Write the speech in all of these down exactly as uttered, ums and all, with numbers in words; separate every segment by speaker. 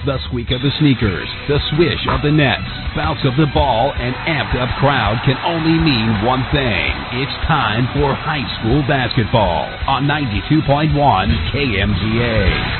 Speaker 1: The squeak of the sneakers, the swish of the nets, bounce of the ball, and amped-up crowd can only mean one thing. It's time for high school basketball on ninety-two point one K M G A.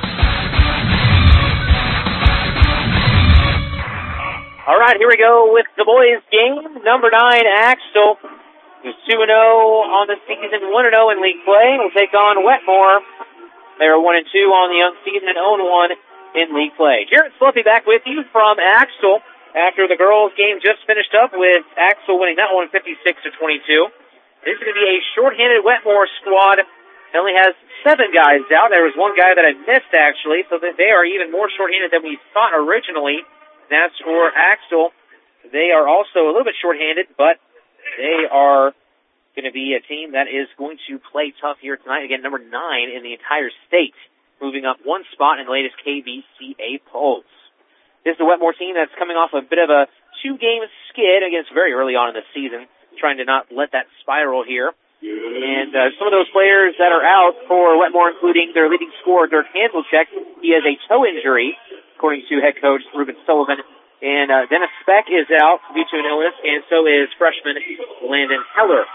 Speaker 2: All right, here we go with the boys' game. Number nine, Axtell, who's two and oh on the season, one and oh in league play, will take on Wetmore. They are one and two on the young season and oh and one in league play. Jarrett Fluffy back with you from Axtell after the girls' game just finished up with Axtell winning that one fifty-six to twenty-two. This is going to be a shorthanded Wetmore squad. It only has seven guys out. There was one guy that I missed, actually, so that they are even more shorthanded than we thought originally. That's for Axtell. They are also a little bit shorthanded, but they are going to be a team that is going to play tough here tonight. Again, number nine in the entire state, moving up one spot in the latest K B C A polls. This is the Wetmore team that's coming off a bit of a two-game skid. Again, it's very early on in the season, trying to not let that spiral here. And uh, some of those players that are out for Wetmore, including their leading scorer, Dirk Hanselcheck, he has a toe injury, according to head coach Ruben Sullivan. And uh, Dennis Speck is out due to an illness, and so is freshman Landon Heller.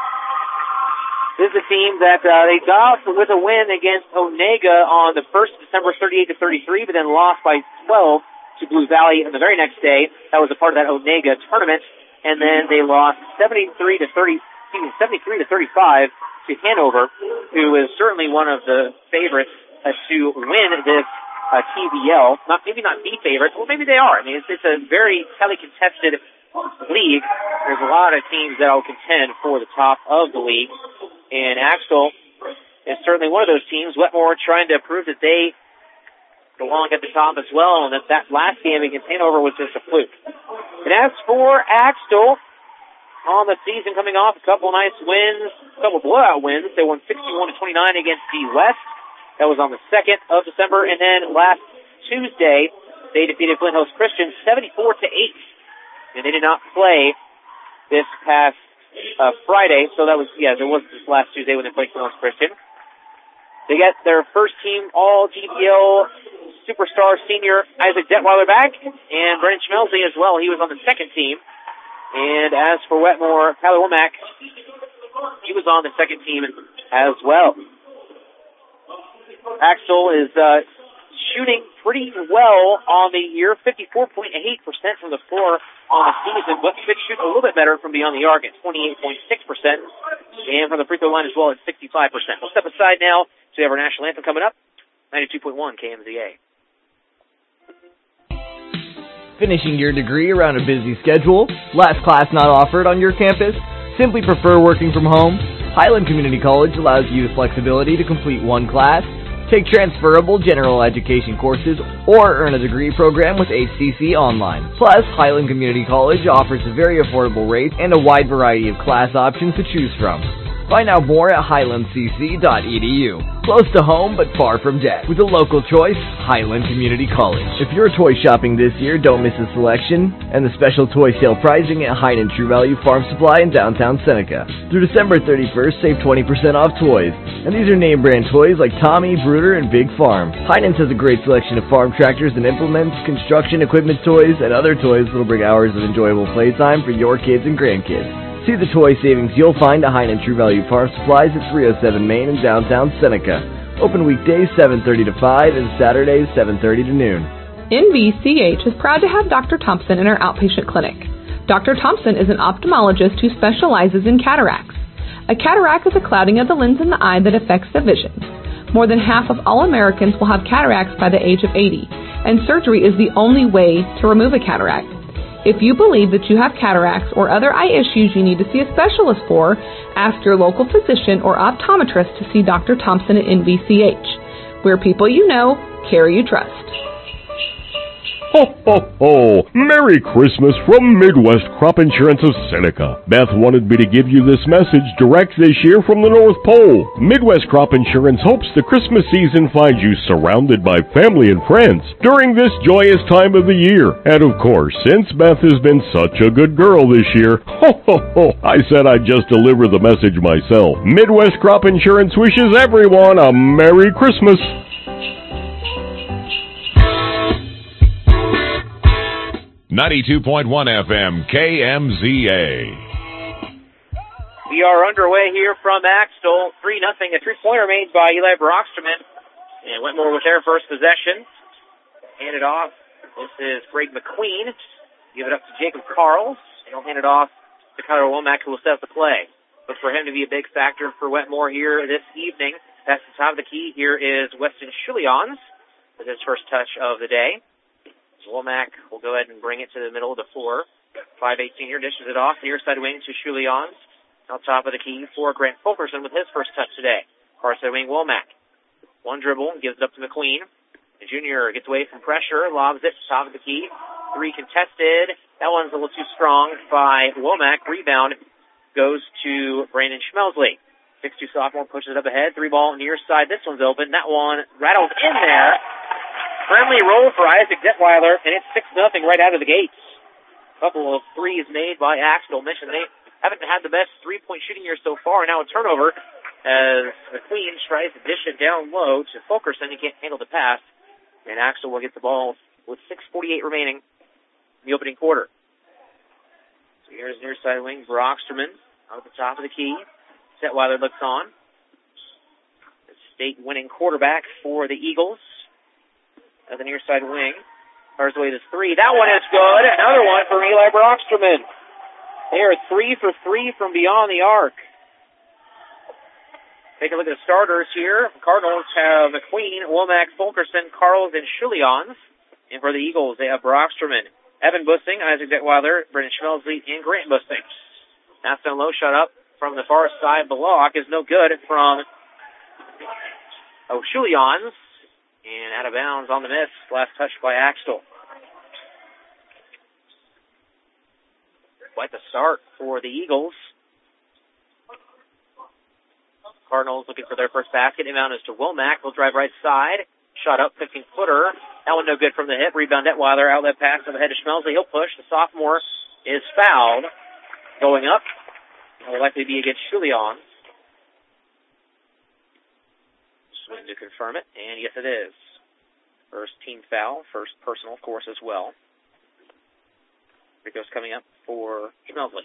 Speaker 2: This is a team that uh, they got off with a win against Onega on the first of December, thirty-eight to thirty-three, but then lost by twelve to Blue Valley on the very next day. That was a part of that Onega tournament. And then they lost seventy-three to thirty, excuse me, seventy-three to thirty-five to Hanover, who is certainly one of the favorites uh, to win this uh, T V L. Not maybe not the favorite, well maybe they are. I mean, it's, it's a very highly contested league. There's a lot of teams that will contend for the top of the league. And Axtell is certainly one of those teams. Wetmore trying to prove that they belong at the top as well, and that that last game against Hanover was just a fluke. And as for Axtell, on the season coming off a couple nice wins, a couple blowout wins. They won sixty-one to twenty-nine against D West. That was on the second of December. And then last Tuesday, they defeated Flint Hills Christian seventy-four to eight. And they did not play this past Uh, Friday, so that was, yeah, there was this last Tuesday when they played Flint Hills Christian. They get their first team all G P L superstar senior Isaac Detweiler back, and Brendan Schmelzy as well. He was on the second team. And as for Wetmore, Tyler Womack, he was on the second team as well. Axtell is uh, shooting pretty well on the year, fifty-four point eight percent from the floor on the season, but could shoot a little bit better from beyond the arc at twenty-eight point six percent, and from the free throw line as well at sixty-five percent. We'll step aside now to have our national anthem coming up, ninety-two point one K M Z A.
Speaker 3: Finishing your degree around a busy schedule? Last class not offered on your campus? Simply prefer working from home? Highland Community College allows you the flexibility to complete one class, take transferable general education courses, or earn a degree program with H C C Online. Plus, Highland Community College offers a very affordable rate and a wide variety of class options to choose from. Find out more at highland c c dot e d u. Close to home, but far from debt. With a local choice, Highland Community College. If you're toy shopping this year, don't miss the selection and the special toy sale pricing at Heinen True Value Farm Supply in downtown Seneca. Through December thirty-first, save twenty percent off toys. And these are name brand toys like Tommy, Brooder, and Big Farm. Heinen's has a great selection of farm tractors and implements, construction equipment toys, and other toys that'll bring hours of enjoyable playtime for your kids and grandkids. See the toy savings you'll find at Heinen True Value Farm Supplies at three oh seven Main in downtown Seneca. Open weekdays seven thirty to five and Saturdays seven thirty to noon.
Speaker 4: N V C H is proud to have Doctor Thompson in our outpatient clinic. Doctor Thompson is an ophthalmologist who specializes in cataracts. A cataract is a clouding of the lens in the eye that affects the vision. More than half of all Americans will have cataracts by the age of eighty, and surgery is the only way to remove a cataract. If you believe that you have cataracts or other eye issues you need to see a specialist for, ask your local physician or optometrist to see Doctor Thompson at N V C H. We're people you know, care you trust.
Speaker 5: Ho, ho, ho! Merry Christmas from Midwest Crop Insurance of Seneca. Beth wanted me to give you this message direct this year from the North Pole. Midwest Crop Insurance hopes the Christmas season finds you surrounded by family and friends during this joyous time of the year. And of course, since Beth has been such a good girl this year, ho, ho, ho, I said I'd just deliver the message myself. Midwest Crop Insurance wishes everyone a Merry Christmas.
Speaker 6: ninety-two point one F M, K M Z A.
Speaker 2: We are underway here from Axtell. three nothing. A three-pointer made by Eli Brocksterman. And Wetmore with their first possession. Hand it off. This is Greg McQueen. Give it up to Jacob Carls. And he'll hand it off to Kyler Womack, who will set up the play. Look for him to be a big factor for Wetmore here this evening. Past the top of the key, here is Weston Schulions with his first touch of the day. Womack will go ahead and bring it to the middle of the floor. five eight senior dishes it off near side wing to Schulions. On top of the key for Grant Fulkerson with his first touch today. Far side wing Womack. One dribble, gives it up to McQueen. The junior gets away from pressure, lobs it, top of the key. Three contested. That one's a little too strong by Womack. Rebound goes to Brandon Schmelsley. six two sophomore pushes it up ahead. Three ball near side. This one's open. That one rattles in there. Friendly roll for Isaac Detweiler, and it's six nothing right out of the gates. A couple of threes made by Axtell. Mentioned they haven't had the best three-point shooting year so far. Now a turnover as McQueen tries to dish it down low to Fulkerson. He can't handle the pass. And Axtell will get the ball with six forty-eight remaining in the opening quarter. So here's near side wing Brocksterman out at the top of the key. Detweiler looks on. The state winning quarterback for the Eagles. At the near side wing. Fires away this three. That one is good. Another one for Eli Brocksterman. They are three for three from beyond the arc. Take a look at the starters here. Cardinals have McQueen, Womack, Fulkerson, Carls, and Schulions. And for the Eagles, they have Brocksterman, Evan Bussing, Isaac Detweiler, Brendan Schmelsley, and Grant Bussing. Pass down low, shot up from the far side block is no good from oh, Schulions. And out of bounds on the miss. Last touch by Axtell. Quite the start for the Eagles. Cardinals looking for their first basket. Inbound is to Womack. Will drive right side. Shot up, fifteen-footer. That one no good from the hip. Rebound Detweiler. Outlet pass on the head to Schmelsley. He'll push. The sophomore is fouled. Going up. It will likely be against Schulions. Swing to confirm it. And yes, it is. First team foul. First personal, of course, as well. Free throws coming up for Schmelsley.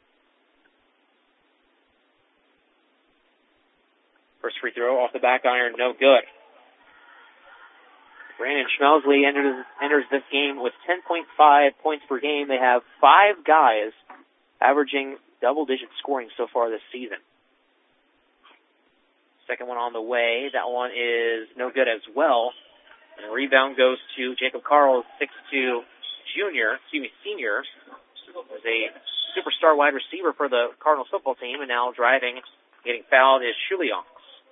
Speaker 2: First free throw off the back iron, no good. Brandon Schmelsley enters, enters this game with ten point five points per game. They have five guys averaging double-digit scoring so far this season. Second one on the way. That one is no good as well. And the rebound goes to Jacob Carls, six two junior, excuse me, senior. Was a superstar wide receiver for the Cardinals football team, and now driving, getting fouled is Schulions.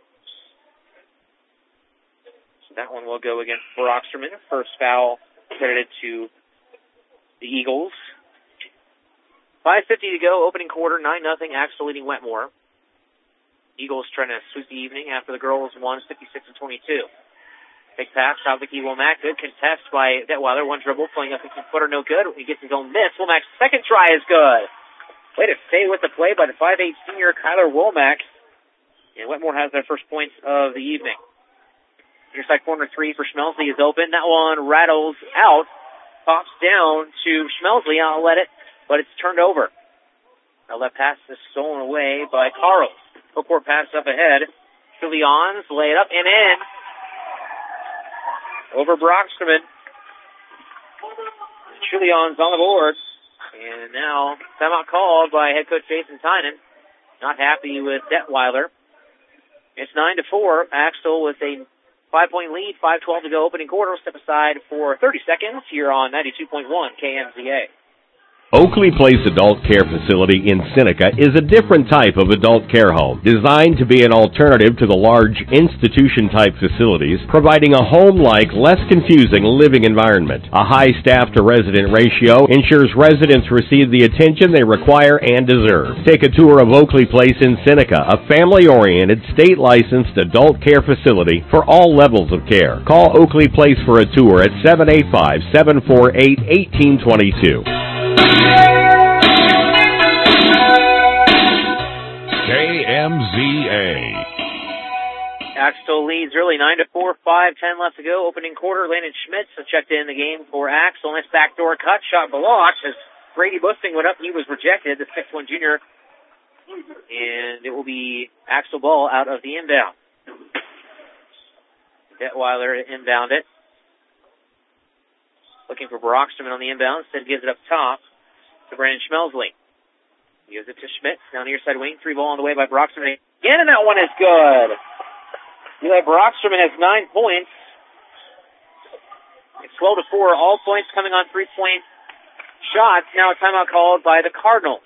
Speaker 2: That one will go against Brocksterman. First foul credited to the Eagles. five fifty to go, opening quarter, nine nothing, Axtell leading Wetmore. Eagles trying to sweep the evening after the girls won fifty-six to twenty-two. Big pass, top of the key, Womack. Good contest by Detweiler. One dribble, playing up fifteen-footer, no good. He gets his own miss. Womack's second try is good. Way to stay with the play by the five eight senior Kyler Womack. And Wetmore has their first points of the evening. Near side corner three for Schmelsley is open. That one rattles out. Pops down to Schmelsley. I'll let it, but it's turned over. Now that pass is stolen away by Carls. Full court pass up ahead. Schulions lay it up and in. Over Brocksterman. Schulions on the board. And now timeout called by head coach Jason Tynan. Not happy with Detweiler. It's nine to four. Axtell with a five-point lead, five twelve to go, opening quarter. Step aside for thirty seconds here on ninety-two point one K M Z A.
Speaker 5: Oakley Place Adult Care Facility in Seneca is a different type of adult care home, designed to be an alternative to the large institution-type facilities, providing a home-like, less confusing living environment. A high staff-to-resident ratio ensures residents receive the attention they require and deserve. Take a tour of Oakley Place in Seneca, a family-oriented, state-licensed adult care facility for all levels of care. Call Oakley Place for a tour at seven eight five, seven four eight, one eight two two.
Speaker 6: K M Z A.
Speaker 2: Axtell leads early, nine to four, five ten left to go. Opening quarter, Landon Schmitz checked in the game for Axtell. Nice backdoor cut, shot blocked as Brady Busting went up. He was rejected, the six one junior. And it will be Axtell ball out of the inbound. Detweiler inbound it. Looking for Brocksterman on the inbound. Instead gives it up top to Brandon Schmelsley. Gives it to Schmitz down the near side wing. Three ball on the way by Brocksterman again, and that one is good. Eli Brocksterman has nine points. It's twelve to four. All points coming on three-point shots. Now a timeout called by the Cardinals.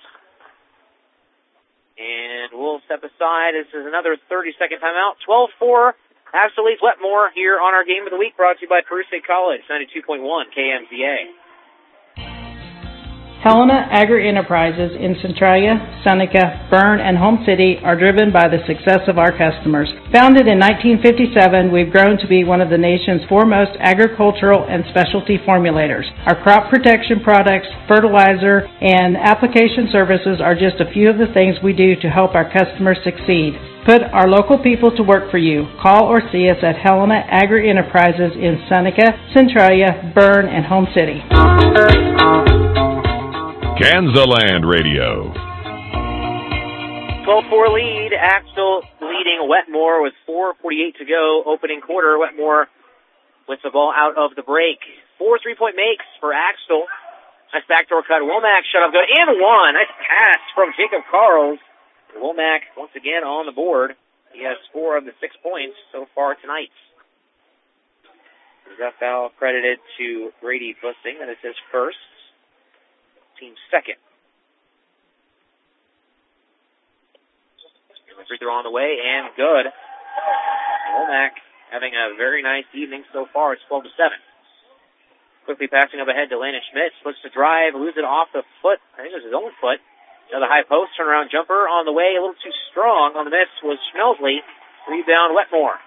Speaker 2: And we'll step aside. This is another thirty-second timeout. twelve four. Axtell leads Wetmore here on our Game of the Week, brought to you by Peru State College, ninety-two point one K M Z A.
Speaker 7: Helena Agri-Enterprises in Centralia, Seneca, Berne, and Home City are driven by the success of our customers. Founded in nineteen fifty-seven, we've grown to be one of the nation's foremost agricultural and specialty formulators. Our crop protection products, fertilizer, and application services are just a few of the things we do to help our customers succeed. Put our local people to work for you. Call or see us at Helena Agri-Enterprises in Seneca, Centralia, Berne, and Home City.
Speaker 6: Kansaland Radio.
Speaker 2: twelve four lead. Axtell leading Wetmore with four forty-eight to go. Opening quarter, Wetmore with the ball out of the break. Four three-point makes for Axtell. Nice backdoor cut. Womack shut up good. And one. Nice pass from Jacob Carls. Womack once again on the board. He has four of the six points so far tonight. That foul credited to Brady Busting. That is his first. Team second. Free throw on the way, and good. Womack having a very nice evening so far. It's twelve to seven. Quickly passing up ahead to Landon Schmitz. Looks to drive, lose it off the foot. I think it was his own foot. Another high post, turnaround jumper on the way. A little too strong on the miss was Schmelsley. Rebound, Wetmore.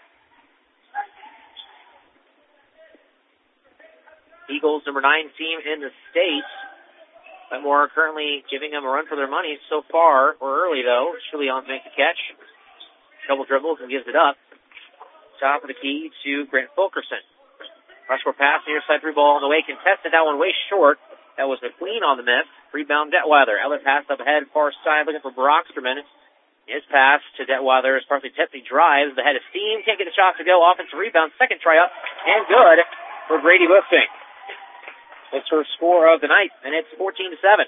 Speaker 2: Eagles, number nine team in the state. Wetmore currently giving them a run for their money so far, or early though. Schulions makes the catch. Double dribbles and gives it up. Top of the key to Grant Fulkerson. Rush for pass, near side three ball on the way. Contested, that one way short. That was McQueen on the miss. Rebound, Detweiler. Outlet pass up ahead, far side, looking for Brocksterman. His pass to Detweiler is partly tipped. He drives. The head of steam. Can't get the shot to go. Offensive rebound. Second try up. And good for Brady Busting. That's her score of the night, and it's fourteen to seven.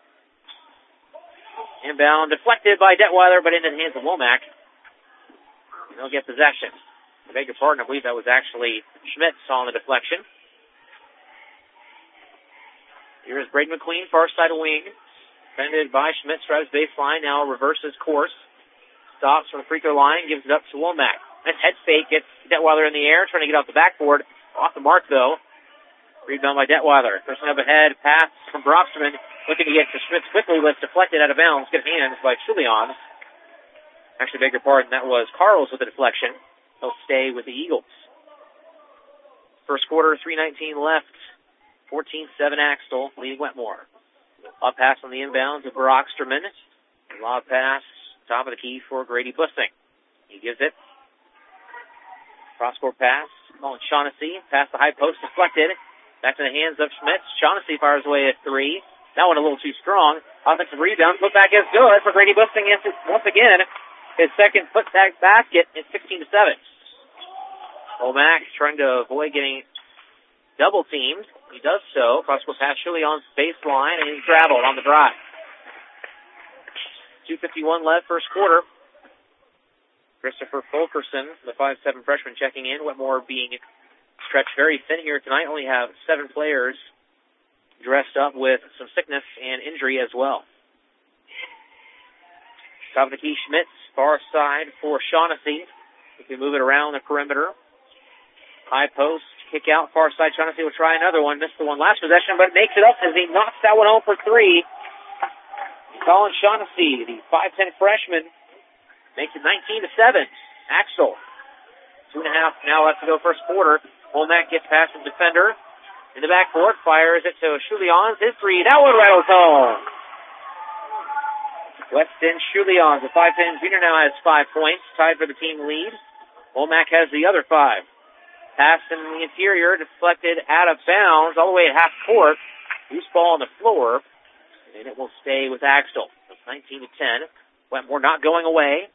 Speaker 2: Inbound deflected by Detweiler, but into the hands of Womack. They'll get possession. I beg your pardon, I believe that was actually Schmitz on the deflection. Here's Braden McQueen, far side of wing. Defended by Schmitz, drives baseline, now reverses course. Stops from the free throw line, gives it up to Womack. Nice head fake, gets Detweiler in the air, trying to get off the backboard. Off the mark, though. Rebound by Detweiler. Person up ahead, pass from Brocksterman. Looking to get to Schmitz quickly, but it's deflected out of bounds. Good hands by Schulions. Actually, beg your pardon, that was Carls with the deflection. He'll stay with the Eagles. First quarter, three nineteen left. fourteen seven Axtell, leading Wetmore. Lob pass on the inbound to Brocksterman. Lob pass, top of the key for Grady Busting. He gives it. Cross-court pass. Colin Shaughnessy. Past the high post, deflected. Back to the hands of Schmitz. Shaughnessy fires away at three. That one a little too strong. Offensive rebound. Put back is good for Grady Busting. Once again, his second foot tag basket is sixteen to seven. Womack trying to avoid getting double teamed. He does so. Cross-court pass Schulions baseline, and he's traveled on the drive. two fifty-one left, first quarter. Christopher Fulkerson, the five seven freshman, checking in. Wetmore being stretched very thin here tonight. Only have seven players dressed up with some sickness and injury as well. Top of the key, Schmitz, far side for Shaughnessy. He can move it around the perimeter. High post, kick out, far side. Shaughnessy will try another one. Missed the one last possession, but makes it up as he knocks that one home for three. Colin Shaughnessy, the five ten freshman, makes it nineteen to seven. Axtell. Two and a half now left to go first quarter. Womack gets past the defender. In the backcourt, fires it to Schulions. His three, that one rattles home. Weston Schulions, the five ten junior, now has five points, tied for the team lead. Womack has the other five. Pass in the interior, deflected out of bounds, all the way at half court. Loose ball on the floor, and it will stay with Axtell. It's nineteen to ten. Wetmore not going away.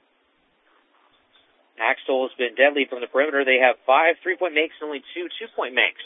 Speaker 2: Axtell has been deadly from the perimeter. They have five three-point makes and only two two-point makes.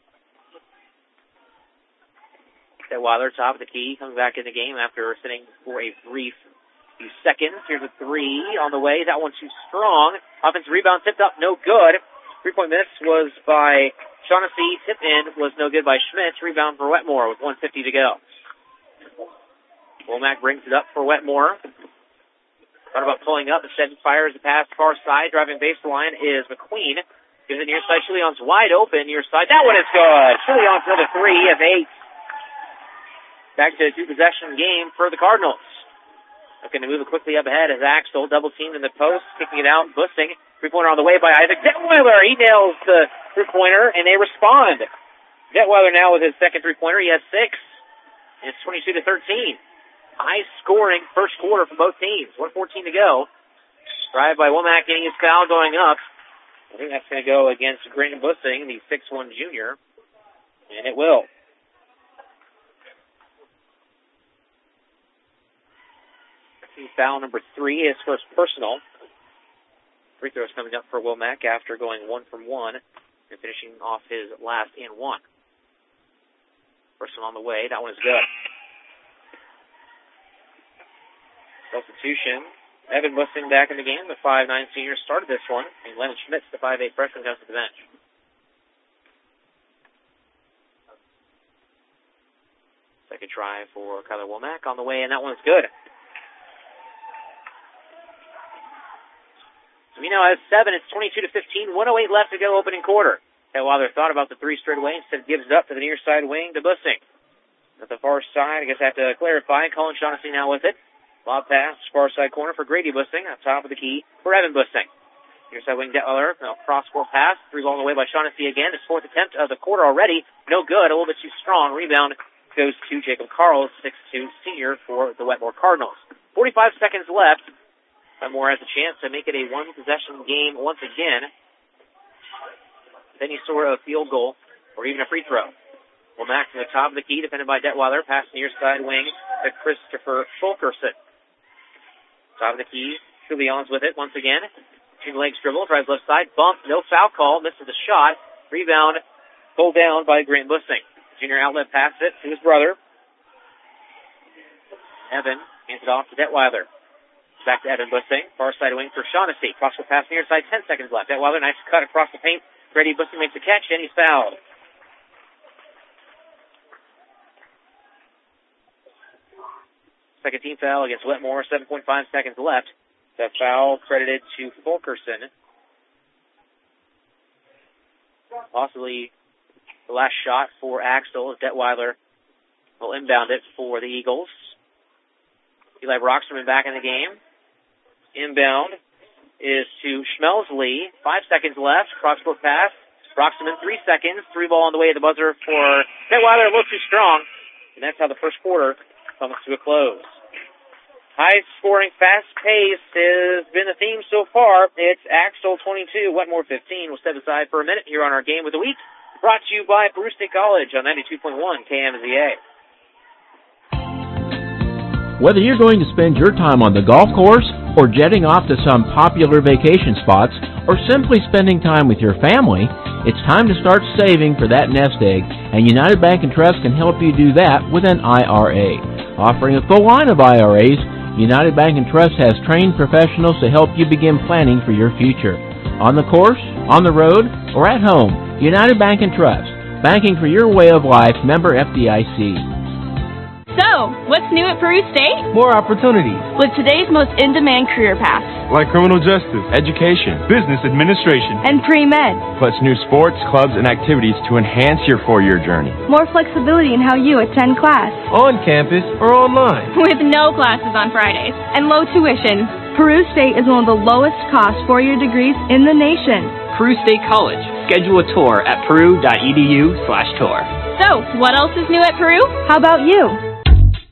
Speaker 2: Detweiler, top of the key, coming back in the game after sitting for a brief few seconds. Here's a three on the way. That one too strong. Offensive rebound tipped up, no good. Three-point miss was by Shaughnessy. Tip in was no good by Schmitz. Rebound for Wetmore with one fifty to go. Womack brings it up for Wetmore. Thought about pulling up. Instead, fires the pass far side. Driving baseline is McQueen. Gives it near side. Chilion's wide open near side. That one is good. Chilion's another three of eight. Back to a two-possession game for the Cardinals. Looking to move it quickly up ahead as Axtell double teamed in the post, kicking it out. Bussing. Three-pointer on the way by Isaac Detweiler. He nails the three-pointer, and they respond. Detweiler now with his second three-pointer. He has six. And it's twenty-two to thirteen. High-scoring first quarter for both teams. one fourteen to go. Drive by Womack, getting his foul going up. I think that's going to go against Grant Bussing, the six one junior. And it will. Foul number three, his first personal. Free throws coming up for Womack after going one from one and finishing off his last and one. First one on the way. That one is good. Substitution. Evan Bussing back in the game. The five nine senior started this one. And Lennon Schmitz, the five eight freshman, comes to the bench. Second try for Kyler Womack on the way, and that one is good. Camino has seven. It's twenty-two to fifteen. one oh eight left to go, opening quarter. Detweiler thought about the three straight away. Instead, gives it up to the near side wing to Bussing. At the far side, I guess I have to clarify. Colin Shaughnessy now with it. Lob pass, far side corner for Grady Bussing. On top of the key for Evan Bussing. Near side wing Detweiler. Now cross-court pass. Three ball on the way by Shaughnessy again. His fourth attempt of the quarter already. No good. A little bit too strong. Rebound goes to Jacob Carls, six two senior for the Wetmore Cardinals. forty-five seconds left. Wetmore has a chance to make it a one-possession game once again. Any sort of field goal or even a free throw. Womack to the top of the key, defended by Detweiler. Pass near side wing to Christopher Fulkerson. Top of the key, Chilion's with it once again. Two legs dribble, drives left side, bump, no foul call, misses the shot. Rebound, pulled down by Grant Bussing. Junior outlet pass it to his brother. Evan hands it off to Detweiler. Back to Evan Bussing. Far side wing for Shaughnessy. Cross-court pass near side, ten seconds left. Detweiler, nice cut across the paint. Grady Bussing makes a catch, and he's fouled. Second team foul against Wetmore. seven point five seconds left. That foul credited to Fulkerson. Possibly the last shot for Axtell as Detweiler will inbound it for the Eagles. Eli Broxterman back in the game. Inbound is to Schmelsley. Five seconds left. Cross-court pass. Broxterman, three seconds. Three ball on the way at the buzzer for Detweiler. A little too strong. And that's how the first quarter comes to a close. High-scoring, fast-paced has been the theme so far. It's Axtell twenty-two, Wetmore fifteen. We'll step aside for a minute here on our Game of the Week. Brought to you by Peru State College on ninety-two point one K M Z A.
Speaker 8: Whether you're going to spend your time on the golf course or jetting off to some popular vacation spots or simply spending time with your family, it's time to start saving for that nest egg, and United Bank and Trust can help you do that with an I R A. Offering a full line of I R As, United Bank and Trust has trained professionals to help you begin planning for your future. On the course, on the road, or at home, United Bank and Trust. Banking for your way of life, member F D I C.
Speaker 9: So, what's new at Peru State?
Speaker 10: More opportunities.
Speaker 9: With today's most in-demand career paths.
Speaker 10: Like criminal justice, education, business administration,
Speaker 9: and pre-med.
Speaker 10: Plus new sports, clubs, and activities to enhance your four-year journey.
Speaker 9: More flexibility in how you attend class.
Speaker 10: On campus or online.
Speaker 9: With no classes on Fridays. And low tuition. Peru State is one of the lowest cost four-year degrees in the nation.
Speaker 11: Peru State College. Schedule a tour at peru.edu slash tour.
Speaker 9: So, what else is new at Peru? How about you?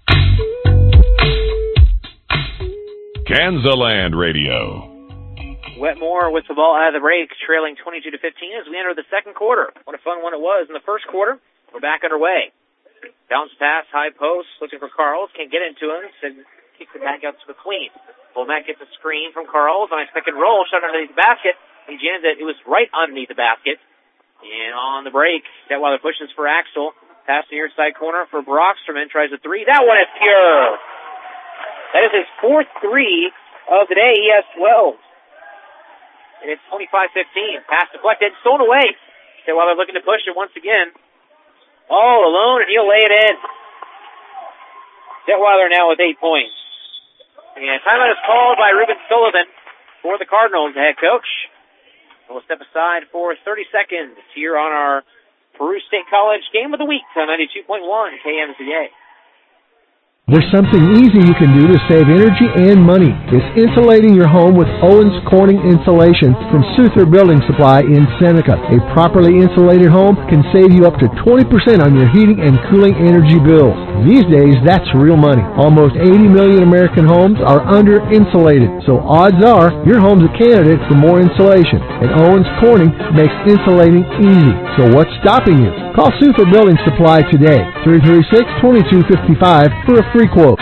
Speaker 6: Kansaland Radio.
Speaker 2: Wetmore with the ball out of the break, trailing twenty-two to fifteen as we enter the second quarter. What a fun one it was in the first quarter. We're back underway. Bounce pass, high post, looking for Carls. Can't get into him, so kicks it back out to McQueen. Womack gets a screen from Carls on a pick and roll, shot underneath the basket. He jams it. It was right underneath the basket. And on the break, Detweiler pushes for Axtell. Pass to the near side corner for Brocksterman. Tries a three. That one is pure. That is his fourth three of the day. He has twelve. And it's twenty-five fifteen. Pass deflected. Stolen away. Detweiler looking to push it once again. All alone, and he'll lay it in. Detweiler now with eight points. And timeout is called by Ruben Sullivan for the Cardinals, the head coach. We'll step aside for thirty seconds here on our Peru State College Game of the Week on ninety-two point one K M Z A.
Speaker 12: There's something easy you can do to save energy and money. It's insulating your home with Owens Corning Insulation from Souther Building Supply in Seneca. A properly insulated home can save you up to twenty percent on your heating and cooling energy bills. These days, that's real money. Almost eighty million American homes are under-insulated, so odds are your home's a candidate for more insulation. And Owens Corning makes insulating easy. So what's stopping you? Call Souther Building Supply today, three three six, two two five five for a free quote.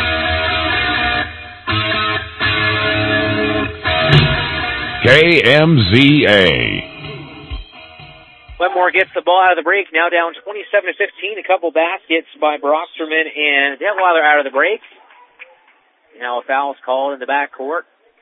Speaker 6: K M Z A.
Speaker 2: Wetmore gets the ball out of the break, now down twenty-seven to fifteen. A couple baskets by Brocksterman and Detweiler out of the break. Now a foul's called in the backcourt.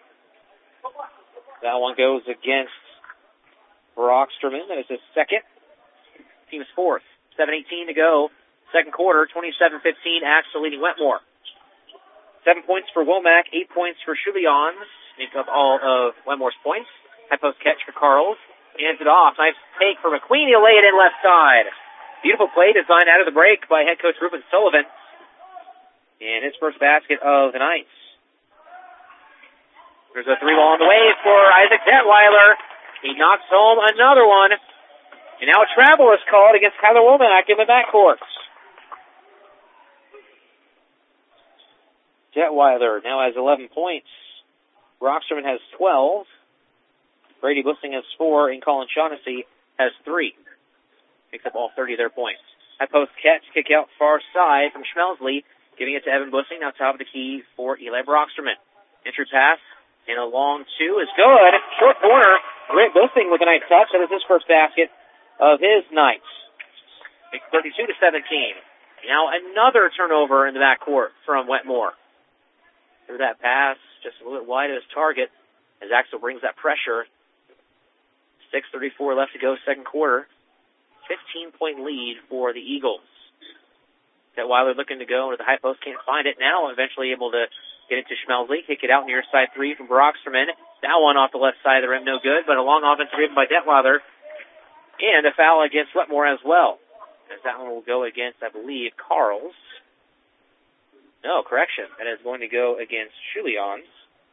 Speaker 2: That one goes against Brocksterman. That is his second. Team's fourth. seven eighteen to go. Second quarter, twenty-seven fifteen. Axtell leading Wetmore. Seven points for Womack, eight points for Chulians. Make up all of Wetmore's points. High post catch for Carls. Hands it off. Nice take for McQueen. He'll lay it in left side. Beautiful play designed out of the break by head coach Ruben Sullivan. And his first basket of the night. There's a three ball on the way for Isaac Detweiler. He knocks home another one. And now a travel is called against Tyler Womack in the backcourt. Detweiler now has eleven points. Brocksterman has twelve. Brady Bussing has four, and Colin Shaughnessy has three. Picks up all thirty of their points. High post catch, kick out far side from Schmelsley, giving it to Evan Bussing. Now top of the key for Eli Brocksterman. Entry pass, and a long two is good. Short corner. Rick Bussing with a nice touch. That is his first basket of his night. It's thirty-two to seventeen. Now another turnover in the backcourt from Wetmore. Through that pass, just a little bit wide of his target, as Axtell brings that pressure. six thirty-four left to go, second quarter. fifteen-point lead for the Eagles. Detweiler looking to go into the high post, can't find it. Now eventually able to get it to Schmelsley, kick it out near side three from Brocksterman. That one off the left side of the rim, no good, but a long offensive rebound by Detweiler. And a foul against Wetmore as well. As that one will go against, I believe, Carls. No, correction. That is going to go against Chulians.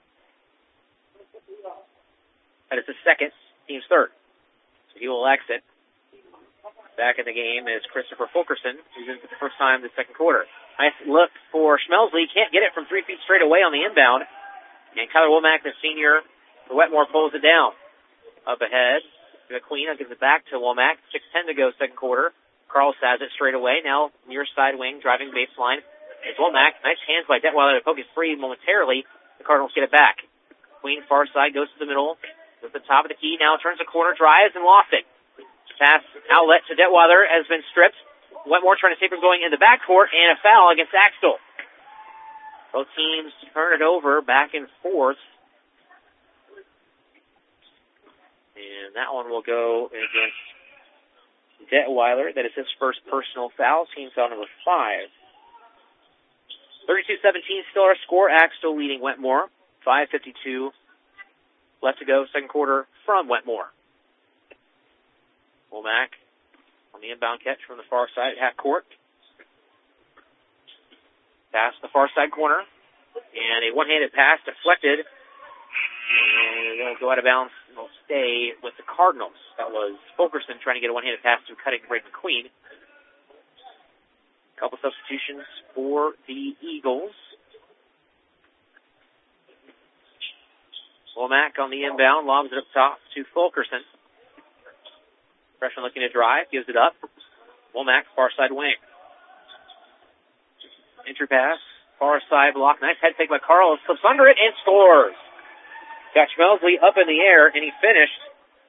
Speaker 2: That is the second, team's third. So he will exit. Back in the game is Christopher Fulkerson, who's in for the first time this second quarter. Nice look for Schmelsley. Can't get it from three feet straight away on the inbound. And Tyler Womack, the senior, the Wetmore pulls it down. Up ahead. McQueen gives it back to Womack. six ten to go, second quarter. Carls has it straight away. Now near side wing, driving baseline. It's Womack. Nice hands by Detweiler to poke it free momentarily. The Cardinals get it back. Queen far side goes to the middle with the top of the key. Now turns the corner, drives, and lost it. Pass outlet to Detweiler has been stripped. Wetmore trying to save him going in the backcourt, and a foul against Axtell. Both teams turn it over back and forth. And that one will go against Detweiler. That is his first personal foul. Team foul number five. thirty-two seventeen still our score. Axtell leading Wetmore. five fifty-two left to go, second quarter from Wetmore. Womack on the inbound catch from the far side at half court. Pass the far side corner. And a one-handed pass deflected. And it'll go out of bounds. It'll stay with the Cardinals. That was Fulkerson trying to get a one-handed pass to cutting Ray McQueen. Couple substitutions for the Eagles. Womack on the inbound, lobs it up top to Fulkerson. Freshman looking to drive, gives it up. Womack, far side wing. Entry pass, far side block. Nice head fake by Carl. Slips under it and scores. Got Schmelsley up in the air, and he finished.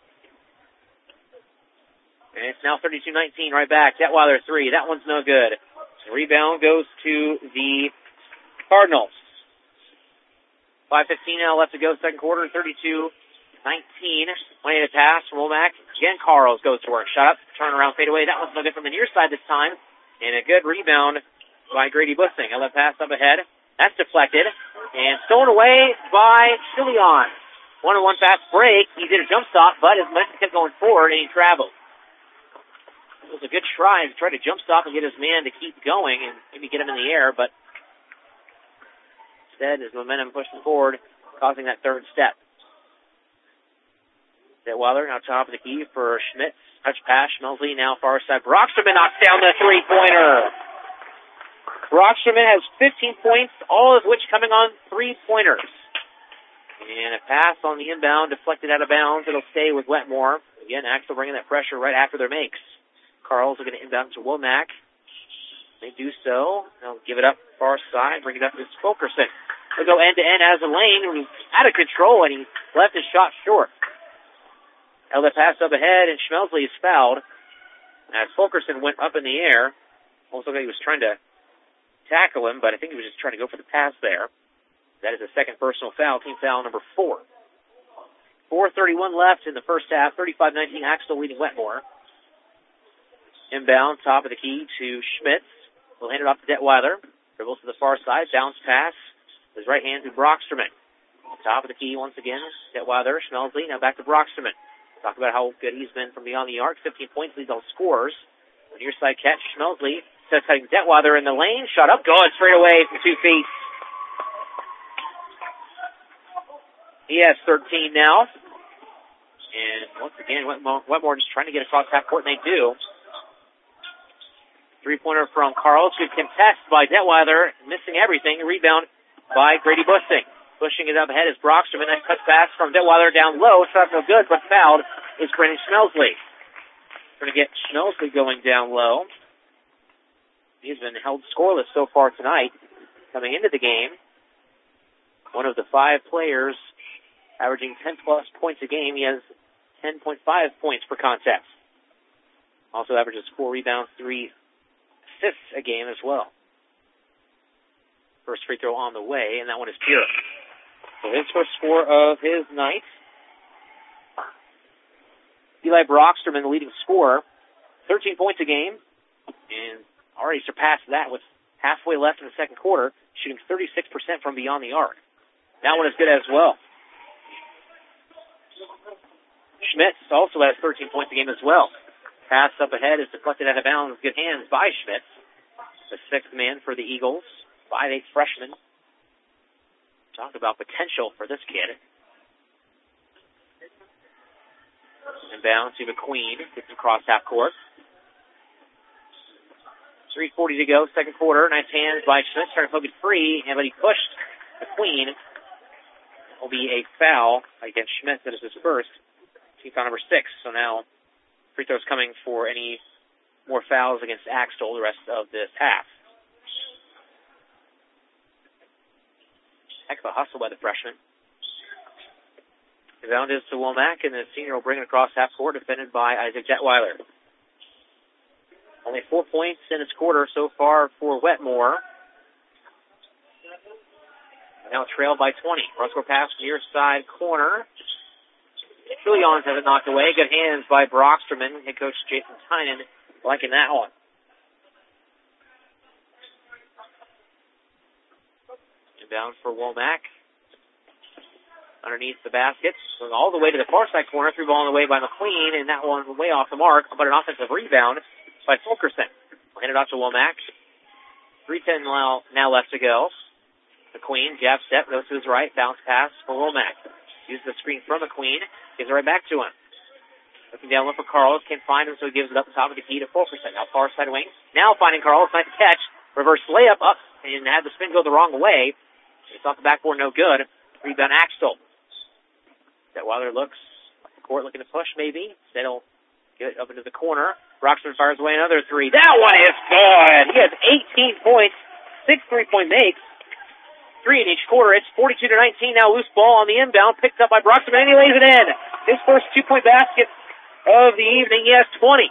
Speaker 2: And it's now thirty-two nineteen right back. Detweiler three. That one's no good. The rebound goes to the Cardinals. five fifteen now left to go, second quarter, thirty-two nineteen. Playing a pass from Womack. Again, Carls goes to work. Shot up, turn around, fade away. That one's no good from the near side this time. And a good rebound by Grady Bussing. A left pass up ahead. That's deflected. And stolen away by Chilion. One-on-one fast break. He did a jump stop, but his momentum kept going forward, and he traveled. It was a good try to try to jump stop and get his man to keep going and maybe get him in the air, but instead his momentum pushed him forward, causing that third step. Detweiler now top of the key for Schmitz. Touch pass. Schmelsley now far side. Brocksterman knocks down the three-pointer. Brocksterman has fifteen points, all of which coming on three-pointers. And a pass on the inbound, deflected out of bounds. It'll stay with Wetmore. Again, Axel bringing that pressure right after their makes. Carls are going to inbound to Womack. They do so. They'll give it up far side, bring it up to Fulkerson. They'll go end-to-end as a lane. He was out of control, and he left his shot short. Held the pass up ahead, and Schmelsley is fouled. As Fulkerson went up in the air, almost looked like he was trying to tackle him, but I think he was just trying to go for the pass there. That is a second personal foul, team foul number four. four thirty-one left in the first half, thirty-five nineteen, Axel leading Wetmore. Inbound, top of the key to Schmitz. We'll hand it off to Detweiler. Dribbles to the far side, bounce pass. His right hand to Brocksterman. Top of the key once again, Detweiler, Schmelsley, now back to Brocksterman. Talk about how good he's been from beyond the arc. fifteen points, leads all scorers. Near side catch, Schmelsley. Says cutting Detweiler in the lane. Shot up, good, straight away from two feet. He has thirteen now. And once again, Wetmore, Wetmore just trying to get across half court, and they do. Three-pointer from Carls. Good contest by Detweiler, missing everything. Rebound by Grady Bussing. Pushing it up ahead is Brocksterman. That cuts pass from Detweiler down low. Shot no good, but fouled is Brennan Schmelsley. Going to get Schmelsley going down low. He's been held scoreless so far tonight. Coming into the game, one of the five players averaging ten-plus points a game. He has ten point five points per contest. Also averages four rebounds, three assists a game as well. First free throw on the way, and that one is pure. So his first score of his night. Eli Brocksterman, the leading scorer, thirteen points a game, and already surpassed that with halfway left in the second quarter, shooting thirty-six percent from beyond the arc. That one is good as well. Schmitz also has thirteen points a game as well. Pass up ahead is deflected out of bounds. Good hands by Schmitz. The sixth man for the Eagles. five eight freshman. Talk about potential for this kid. Inbound to McQueen. Gets across half court. three forty to go, second quarter. Nice hands by Schmitz. Trying to poke it free, and but he pushed McQueen. Will be a foul against Schmitz. That is his first. Team foul number six. So now free throws coming for any more fouls against Axtell the rest of this half. Heck of a hustle by the freshman. The bound is to Womack, and the senior will bring it across half court, defended by Isaac Detweiler. Only four points in this quarter so far for Wetmore. Now trailed by twenty. Cross-court pass near side corner. Trillions have it knocked away. Good hands by Brocksterman. Head coach Jason Tynan liking that one. Inbound for Womack. Underneath the basket. Going all the way to the far side corner. Through ball on the way by McQueen, and that one way off the mark, but an offensive rebound by Fulkerson. Hand it off to Womack. three ten now, now left to go. McQueen, jab step, goes to his right. Bounce pass for Womack. Uses the screen from McQueen. Gives it right back to him. Looking down low for Carlos. Can't find him, so he gives it up the top of the key to Fulkerson. Now far side wing. Now finding Carlos. Nice catch. Reverse layup up and had the spin go the wrong way. It's off the backboard, no good. Rebound Axtell. Detweiler looks like the court looking to push, maybe. Instead, he'll get it up into the corner. Broxman fires away another three. That one is good. He has eighteen points, six three-point makes, three in each quarter. It's forty-two to nineteen now. Loose ball on the inbound, picked up by Broxman, and he lays it in. His first two-point basket of the evening. He has twenty.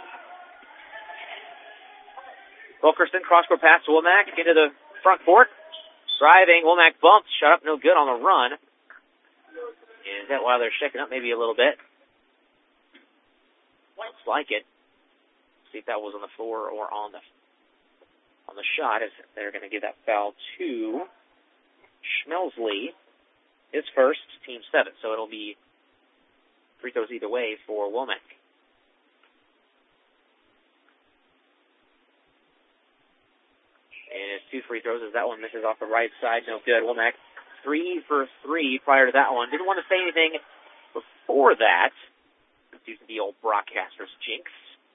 Speaker 2: Wilkerson, cross-court pass to Womack into the front court. Driving, Womack bumps, shot up, no good on the run. And Detweiler shaking up maybe a little bit. Looks like it. See if that was on the floor or on the on the shot, as they're going to give that foul to Schmelsley. His first, team seven, so it'll be free throws either way for Womack. And it's two free throws as that one misses off the right side, no good. Womack three for three prior to that one. Didn't want to say anything before that due to the old broadcaster's jinx.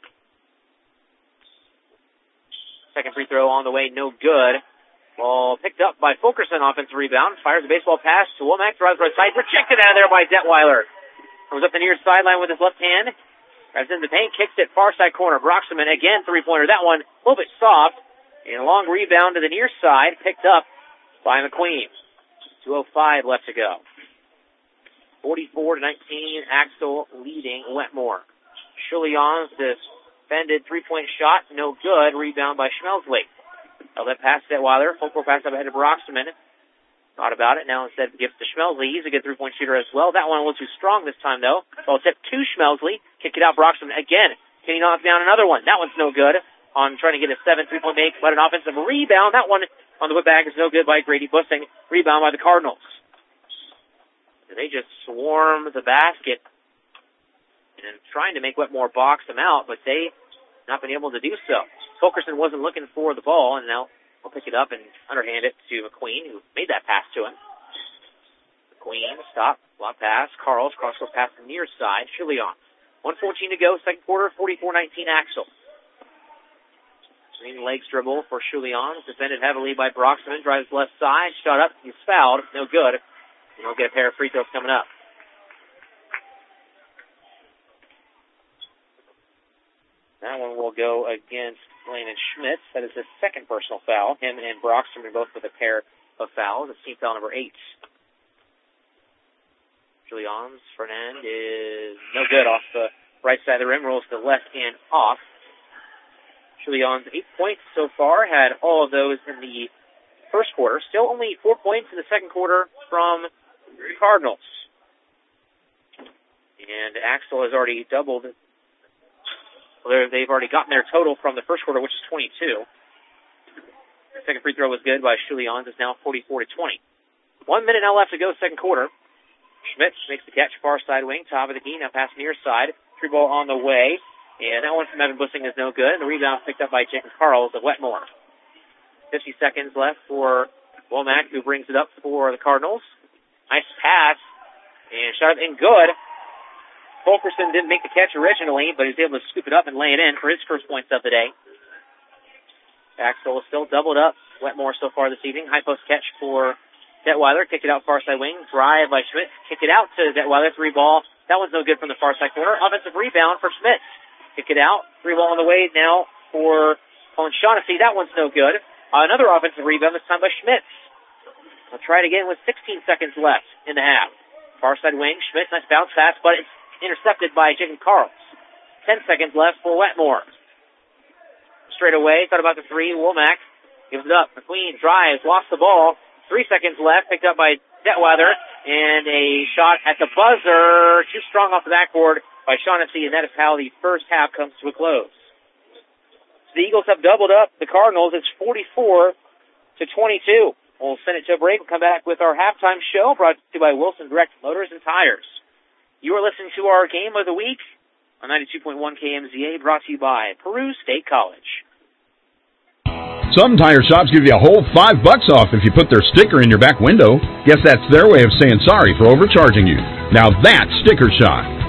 Speaker 2: Second free throw on the way, no good. Ball picked up by Fulkerson, offensive rebound. Fires a baseball pass to Womack, drives right side, rejected out of there by Detweiler. Comes up the near sideline with his left hand. Drives into the paint, kicks it far side corner. Broxman again, three-pointer. That one a little bit soft. And a long rebound to the near side, picked up by McQueen. two oh five left to go. forty-four to nineteen, Axel leading Wetmore. Schulions defended three-point shot, no good. Rebound by Schmelsley. Held that pass to Detweiler. Full court pass up ahead to Broxman. Thought about it. Now instead gives to Schmelsley. He's a good three-point shooter as well. That one was too strong this time, though. Ball tipped to Schmelsley. Kick it out, Broxman again. Can he knock down another one? That one's no good. On trying to get a seven three-point make, but an offensive rebound. That one on the whip-back is no good by Grady Bussing. Rebound by the Cardinals. They just swarm the basket and trying to make Wetmore box them out, but they not been able to do so. Fulkerson wasn't looking for the ball, and now we'll pick it up and underhand it to McQueen, who made that pass to him. McQueen, stop, block pass. Carls, cross-court pass to the near side. Schulions. one fourteen to go, second quarter, forty-four nineteen Axel. Swing legs dribble for Schulions, defended heavily by Broxman, drives left side, shot up, he's fouled, no good. And he'll get a pair of free throws coming up. That one will go against Landon Schmitz. That is his second personal foul. Him and Broxman are both with a pair of fouls. It's team foul number eight. Schulions, Fernand is no good off the right side of the rim, rolls to the left and off. Schulions, eight points so far, had all of those in the first quarter. Still only four points in the second quarter from the Cardinals. And Axel has already doubled. Well, they've already gotten their total from the first quarter, which is twenty-two. The second free throw was good by Schulions. It's now forty-four to twenty. One minute now left to go, second quarter. Schmitz makes the catch, far side wing, top of the key, now pass near side. Three ball on the way. And that one from Evan Bussing is no good. And the rebound picked up by Jacob Carls of Wetmore. fifty seconds left for Womack, who brings it up for the Cardinals. Nice pass. And shot in good. Fulkerson didn't make the catch originally, but he was able to scoop it up and lay it in for his first points of the day. Axel is still doubled up. Wetmore so far this evening. High post catch for Detweiler. Kick it out far side wing. Drive by Schmitz. Kick it out to Detweiler. Three ball. That one's no good from the far side corner. Offensive rebound for Schmitz. Kick it out. Three ball on the way now for Colin Shaughnessy. That one's no good. Uh, another offensive rebound, this time by Schmitz. We'll try it again with sixteen seconds left in the half. Far side wing. Schmitz, nice bounce pass, but it's intercepted by Jacob Carls. Ten seconds left for Wetmore. Straight away, thought about the three. Womack gives it up. McQueen drives, lost the ball. Three seconds left, picked up by Detweiler. And a shot at the buzzer. Too strong off the backboard by Shaughnessy, and that is how the first half comes to a close. So the Eagles have doubled up the Cardinals. It's forty-four to twenty-two. We'll send it to a break and come back with our halftime show brought to you by Wilson Direct Motors and Tires. You are listening to our game of the week on ninety-two point one K M Z A, brought to you by Peru State College.
Speaker 13: Some tire shops give you a whole five bucks off if you put their sticker in your back window. Guess that's their way of saying sorry for overcharging you. Now that's Sticker Shock.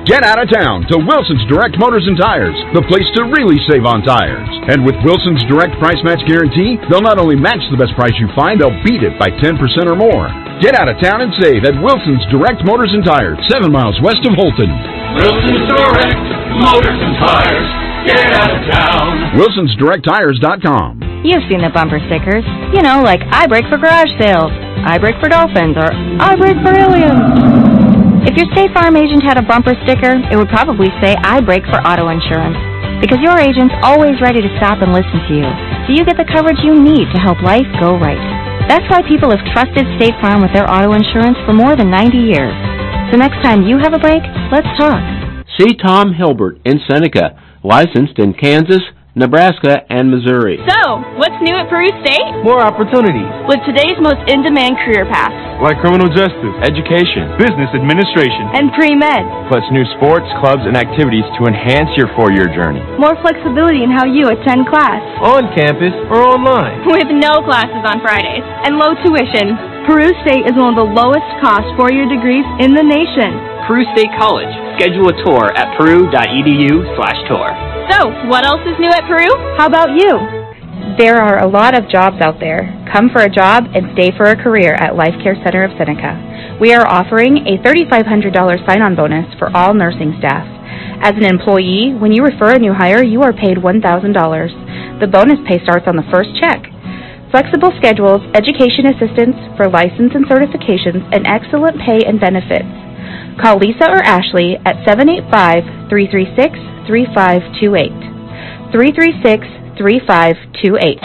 Speaker 13: Get out of town to Wilson's Direct Motors and Tires, the place to really save on tires. And with Wilson's Direct Price Match Guarantee, they'll not only match the best price you find, they'll beat it by ten percent or more. Get out of town and save at Wilson's Direct Motors and Tires, seven miles west of Holton.
Speaker 14: Wilson's Direct Motors and Tires. Get out of town.
Speaker 13: Wilsons Direct Tires dot com.
Speaker 15: You've seen the bumper stickers. You know, like I brake for garage sales, I brake for dolphins, or I brake for aliens. If your State Farm agent had a bumper sticker, it would probably say I brake for auto insurance. Because your agent's always ready to stop and listen to you, so you get the coverage you need to help life go right. That's why people have trusted State Farm with their auto insurance for more than ninety years. So next time you have a break, let's talk.
Speaker 8: See Tom Hilbert in Seneca, licensed in Kansas, Nebraska, and Missouri.
Speaker 9: So, what's new at Peru State?
Speaker 3: More opportunities.
Speaker 9: With today's most in-demand career paths.
Speaker 10: Like criminal justice, education, business administration,
Speaker 9: and pre-med.
Speaker 10: Plus new sports, clubs, and activities to enhance your four-year journey.
Speaker 9: More flexibility in how you attend class.
Speaker 3: On campus or online.
Speaker 9: With no classes on Fridays. And low tuition. Peru State is one of the lowest cost four-year degrees in the nation.
Speaker 11: Peru State College. Schedule a tour at peru.edu slash tour.
Speaker 9: So, what else is new at Peru? How about you?
Speaker 16: There are a lot of jobs out there. Come for a job and stay for a career at Life Care Center of Seneca. We are offering a three thousand five hundred dollars sign-on bonus for all nursing staff. As an employee, when you refer a new hire, you are paid one thousand dollars. The bonus pay starts on the first check. Flexible schedules, education assistance for license and certifications, and excellent pay and benefits. Call Lisa or Ashley at seven eight five, three three six, three five two eight. three three six, three five two eight.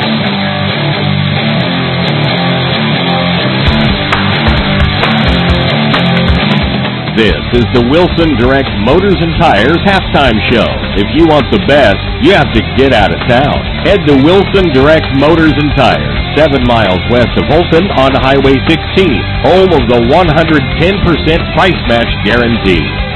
Speaker 5: This is the Wilson Direct Motors and Tires halftime show. If you want the best, you have to get out of town. Head to Wilson Direct Motors and Tires, seven miles west of Holton on Highway sixteen, home of the one hundred ten percent price match guarantee.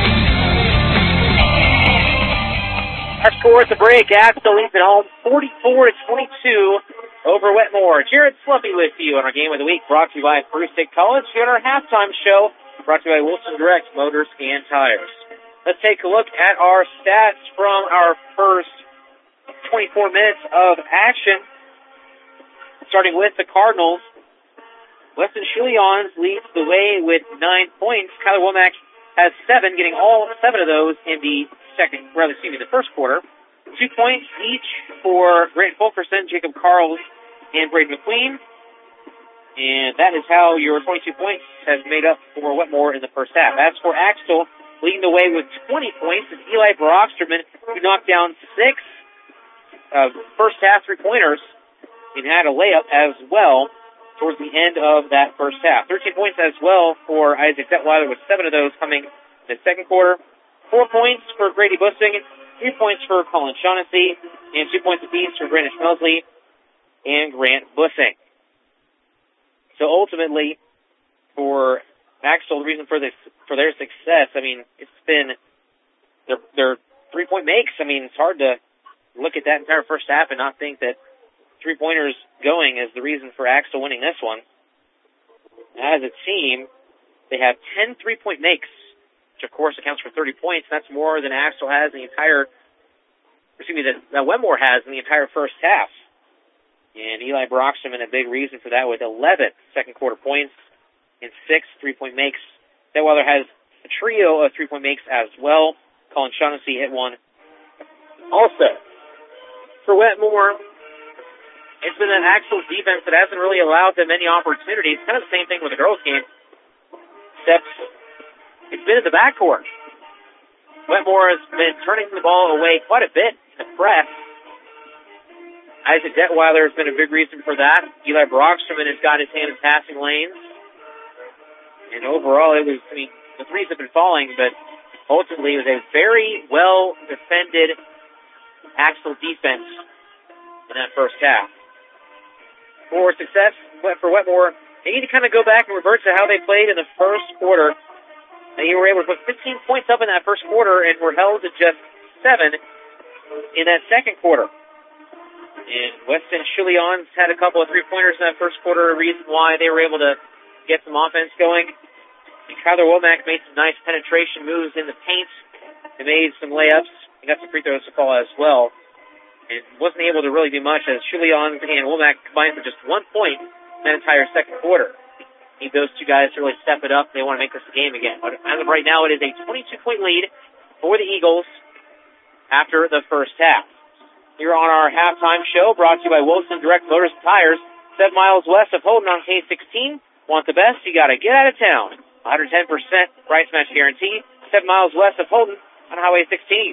Speaker 2: Our score at the break, Axtell leads at home forty-four to twenty-two over Wetmore. Jared Slumpy with you on our game of the week, brought to you by Peru State College. Here on our halftime show, brought to you by Wilson Direct Motors and Tires. Let's take a look at our stats from our first twenty-four minutes of action. Starting with the Cardinals, Weston Chilions leads the way with nine points. Kyler Womack has seven, getting all seven of those in the second, rather, excuse me, the first quarter. Two points each for Grant Fulkerson, Jacob Carls, and Braden McQueen. And that is how your twenty-two points has made up for Wetmore in the first half. As for Axtell, leading the way with twenty points is Eli Brocksterman, who knocked down six uh, first half three-pointers and had a layup as well towards the end of that first half. thirteen points as well for Isaac Detweiler, with seven of those coming in the second quarter. Four points for Grady Bussing, three points for Colin Shaughnessy, and two points apiece for Brandon Schmelsley and Grant Bussing. So ultimately, for Axtell, the reason for this, for their success, I mean, it's been their, their three-point makes. I mean, it's hard to look at that entire first half and not think that three-pointers going is the reason for Axtell winning this one. As a team, they have ten three-point makes, which of course accounts for thirty points. That's more than Axtell has in the entire, excuse me, that, that Wetmore has in the entire first half. And Eli Brocksterman, a big reason for that, with eleven second quarter points and six three-point makes. Detweiler has a trio of three-point makes as well. Colin Shaughnessy hit one. Also, for Wetmore, it's been an Axtell's defense that hasn't really allowed them any opportunities. Kind of the same thing with the girls' game, except it's been in the backcourt. Wetmore has been turning the ball away quite a bit in the press. Isaac Detweiler has been a big reason for that. Eli Brocksterman has got his hand in passing lanes. And overall, it was, I mean, the threes have been falling, but ultimately it was a very well-defended Axtell defense in that first half. For success for Wetmore, they need to kind of go back and revert to how they played in the first quarter. They were able to put fifteen points up in that first quarter and were held to just seven in that second quarter. And Weston Chilions had a couple of three-pointers in that first quarter, a reason why they were able to get some offense going. And Kyler Womack made some nice penetration moves in the paint. He made some layups. He got some free throws to fall as well. And wasn't able to really do much as Chulion and Womack combined for just one point in that entire second quarter. Need those two guys to really step it up. They want to make this a game again. But as of right now, it is a twenty-two point lead for the Eagles after the first half. Here on our halftime show, brought to you by Wilson Direct Motors and Tires, seven miles west of Holden on K sixteen. Want the best? You got to get out of town. one hundred ten percent price match guarantee, seven miles west of Holden on Highway sixteen.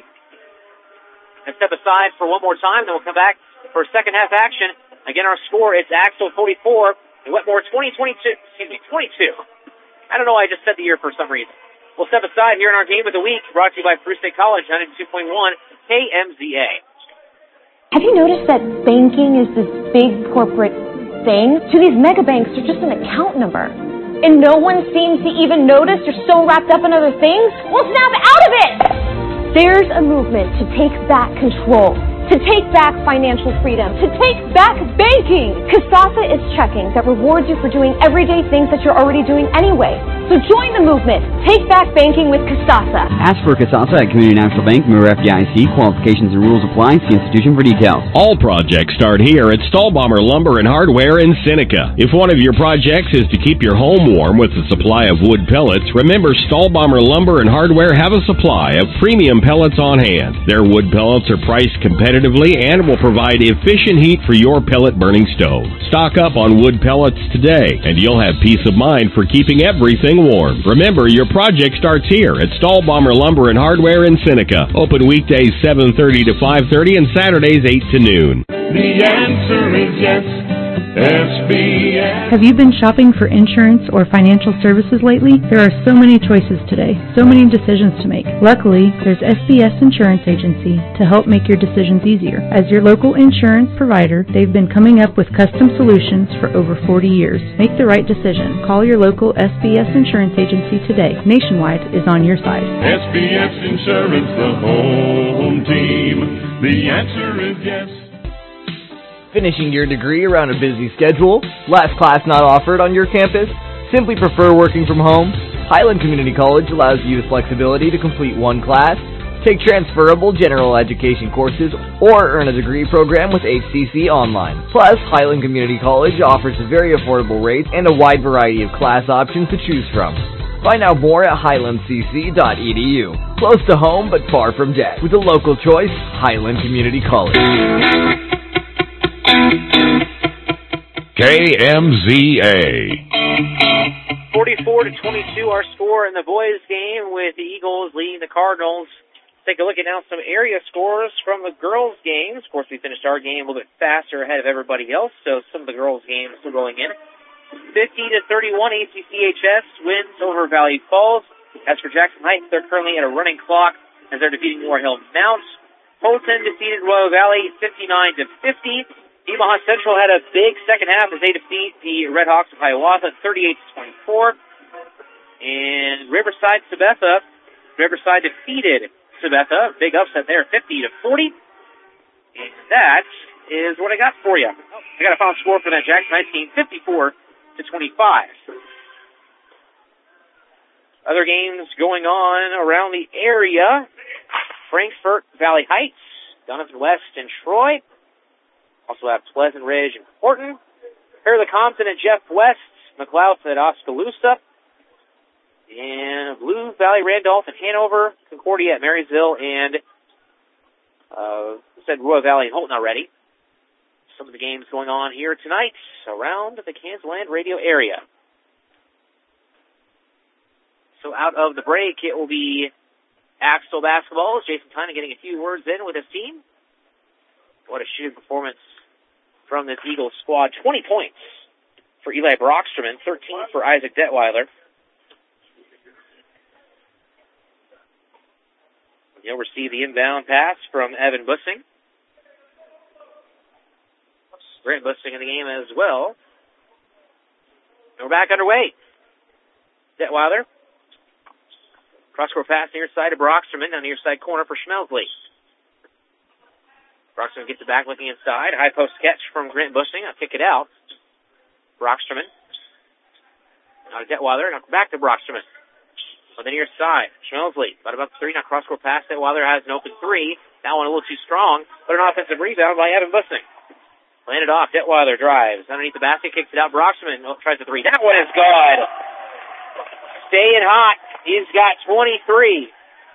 Speaker 2: And step aside for one more time, then we'll come back for second half action. Again, our score, it's Axtell forty-four, and Wetmore twenty, twenty-two, excuse me, twenty-two. I don't know why I just said the year for some reason. We'll step aside here in our game of the week, brought to you by Peru State College, ninety-two point one K M Z A.
Speaker 17: Have you noticed that banking is this big corporate thing? To these mega banks, they're just an account number. And no one seems to even notice you're so wrapped up in other things? Well, snap out of it! There's a movement to take back control, to take back financial freedom, to take back banking. Kasasa is checking that rewards you for doing everyday things that you're already doing anyway. So join the movement. Take back banking with Kasasa.
Speaker 18: Ask for Kasasa at Community National Bank, member F D I C. Qualifications and rules apply. See institution for details.
Speaker 5: All projects start here at Stahlbomber Lumber and Hardware in Seneca. If one of your projects is to keep your home warm with a supply of wood pellets, remember Stahlbomber Lumber and Hardware have a supply of premium pellets on hand. Their wood pellets are priced competitively and will provide efficient heat for your pellet burning stove. Stock up on wood pellets today, and you'll have peace of mind for keeping everything warm. Remember, your project starts here at Stahlbomber Lumber and Hardware in Seneca. Open weekdays seven thirty to five thirty and Saturdays eight to noon.
Speaker 14: The answer is yes. S B S.
Speaker 19: Have you been shopping for insurance or financial services lately? There are so many choices today, so many decisions to make. Luckily, there's S B S Insurance Agency to help make your decisions easier. As your local insurance provider, they've been coming up with custom solutions for over forty years. Make the right decision. Call your local S B S Insurance Agency today. Nationwide is on your side.
Speaker 14: S B S Insurance, the home team. The answer is yes.
Speaker 3: Finishing your degree around a busy schedule? Last class not offered on your campus? Simply prefer working from home? Highland Community College allows you the flexibility to complete one class, take transferable general education courses, or earn a degree program with H C C Online. Plus, Highland Community College offers very affordable rates and a wide variety of class options to choose from. Find out more at highland c c dot e d u. Close to home but far from debt. With a local choice, Highland Community College.
Speaker 6: K M Z A.
Speaker 2: forty-four to twenty-two, our score in the boys' game with the Eagles leading the Cardinals. Take a look at now some area scores from the girls' games. Of course, we finished our game a little bit faster ahead of everybody else, so some of the girls' games still going in. fifty to thirty-one, A C C H S wins over Valley Falls. As for Jackson Heights, they're currently at a running clock as they're defeating Moore Hill Mount. Holton defeated Royal Valley fifty-nine to fifty. Omaha Central had a big second half as they defeat the Red Hawks of Hiawatha thirty-eight to twenty-four. And Riverside Sabetha, Riverside defeated Sabetha, big upset there, fifty to forty. And that is what I got for you. I got a final score for that Jackson Heights team, fifty-four to twenty-five. Other games going on around the area: Frankfort, Valley Heights, Donovan West, and Troy. Also have Pleasant Ridge and Horton. Fairleigh Compton and Jeff West. McLeod at Oskaloosa. And Blue Valley, Randolph, and Hanover. Concordia at Marysville. And uh, said Royal Valley and Holton already. Some of the games going on here tonight around the Kansas Land radio area. So out of the break, it will be Axtell basketball. Jason Tynan getting a few words in with his team. What a shooting performance from this Eagles squad. twenty points for Eli Brockstrom, thirteen for Isaac Detweiler. You'll receive the inbound pass from Evan Bussing. Grant Bussing in the game as well. And we're back underway. Detweiler. Cross-court pass near side to Brockstrom, on the near side corner for Schmelsley. Brockstrom gets it back, looking inside. High post catch from Grant Bushing. I'll kick it out. Brockstrom. Now to Detweiler. Now back to Brockstrom. on the near side. Schmelsley, about about three, now cross-court pass. Detweiler has an open three. That one a little too strong, but an offensive rebound by Evan Bussing. Landed off. Detweiler drives underneath the basket, kicks it out. Broxman oh, tries the three. That one is good. Staying hot. He's got twenty-three.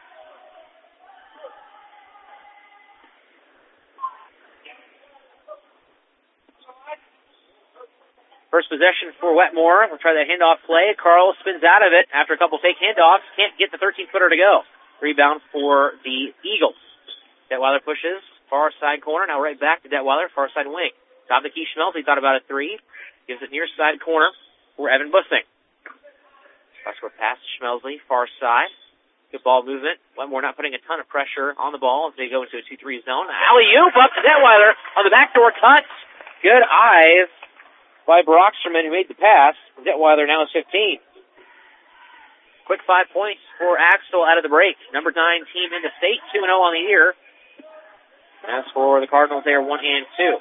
Speaker 2: First possession for Wetmore. We'll try that handoff play. Carl spins out of it after a couple fake handoffs. Can't get the thirteen-footer to go. Rebound for the Eagles. Detweiler pushes. Far side corner. Now right back to Detweiler. Far side wing. Top of the key. Schmelz. He thought about a three. Gives it near side corner for Evan Bussing. Cross-court pass to Schmelsley. Far side. Good ball movement. Wetmore not putting a ton of pressure on the ball as they go into a two three zone. Alley-oop up to Detweiler on the backdoor cut. Good eyes by Broxterman, who made the pass. Detweiler now is fifteen. Quick five points for Axtell out of the break. Number nine team in the state, two and oh on the year. As for the Cardinals, they are one and two.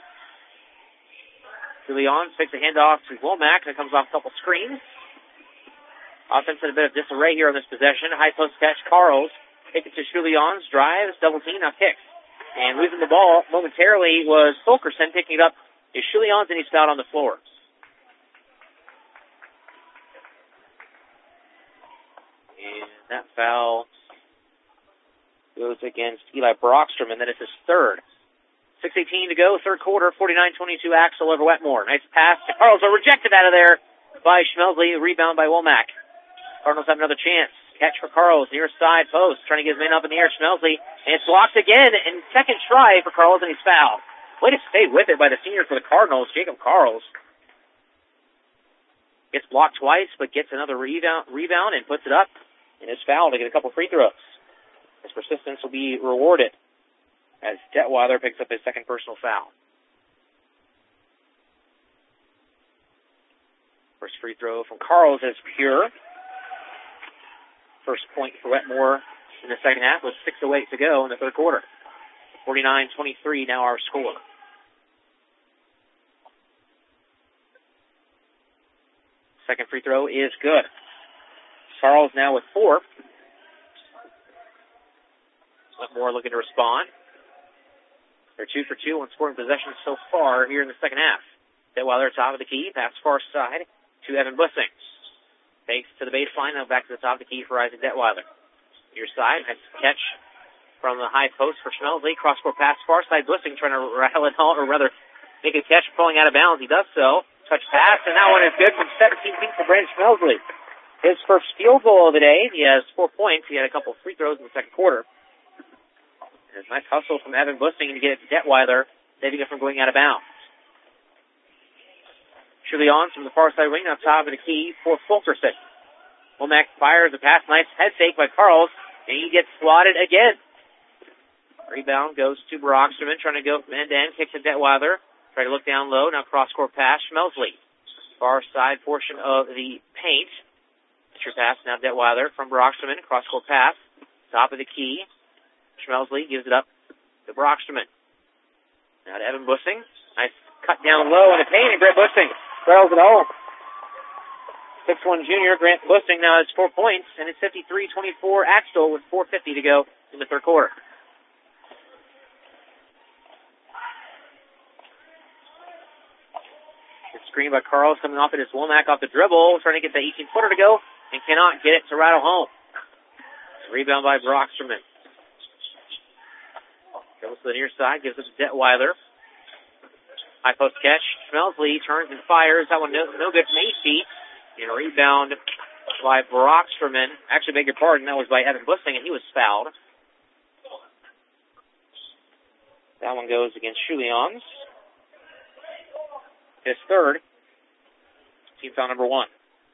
Speaker 2: Leon takes a handoff to Womack, and it comes off a couple screens. Offense in a bit of disarray here on this possession. High post catch, Carls. Take it to Schulions, drives, double team, now kicks. And losing the ball momentarily was Fulkerson. Picking it up is Schulions, and he's fouled on the floor. And that foul goes against Eli Brockstrom, and then it's his third. six eighteen to go, third quarter, forty-nine twenty-two Axel over Wetmore. Nice pass to Carls, are rejected out of there by Schmelsley. Rebound by Womack. Cardinals have another chance. Catch for Carls, near side post, trying to get his man up in the air. Schmelsley, and it's blocked again, and second try for Carls, and he's fouled. Way to stay with it by the senior for the Cardinals, Jacob Carls. Gets blocked twice, but gets another rebound, rebound and puts it up, and is fouled to get a couple free throws. His persistence will be rewarded as Detweiler picks up his second personal foul. First free throw from Carls is pure. First point for Wetmore in the second half with six oh eight to go in the third quarter. forty-nine twenty-three now our score. Second free throw is good. Carls now with four. Wetmore looking to respond. They're two for two on scoring possessions so far here in the second half. Detweiler top of the key, pass far side to Evan Bussing. Takes to the baseline, now back to the top of the key for Isaac Detweiler. Your side, nice catch from the high post for Schmelsley. Cross-court pass far side, Bussing trying to rattle it on, or rather make a catch, pulling out of bounds. He does so. Touch pass, and that one is good from seventeen feet for Brandon Schmelsley. His first field goal of the day. He has four points. He had a couple free throws in the second quarter. There's a nice hustle from Evan Bussing to get it to Detweiler, saving it from going out of bounds. Surely on from the far side wing, now top of the key for Fulkerson. Womack fires a pass, nice head fake by Carls, and he gets swatted again. Rebound goes to Brocksterman, trying to go from end to end, kicks to Detweiler. Try to look down low, now cross-court pass, Schmelsley. Far side portion of the paint. Pitcher pass, now Detweiler from Brocksterman, cross-court pass. Top of the key. Schmelsley gives it up to Brocksterman. Now to Evan Bussing. Nice cut down low in the paint, and Grant Bussing trails it home. six one junior Grant Bussing now has four points, and it's fifty-three twenty-four Axtell with four fifty to go in the third quarter. Good screen by Carls coming off it is Womack off the dribble, trying to get the eighteen-footer to go, and cannot get it to rattle home. Rebound by Brocksterman. Goes to the near side, gives it to Detweiler. High post catch. Schmelsley turns and fires. That one no, no good from eight feet. And a rebound by Brocksterman. Actually, beg your pardon, that was by Evan Bussing, and he was fouled. That one goes against Schulions. His third. Team foul number one.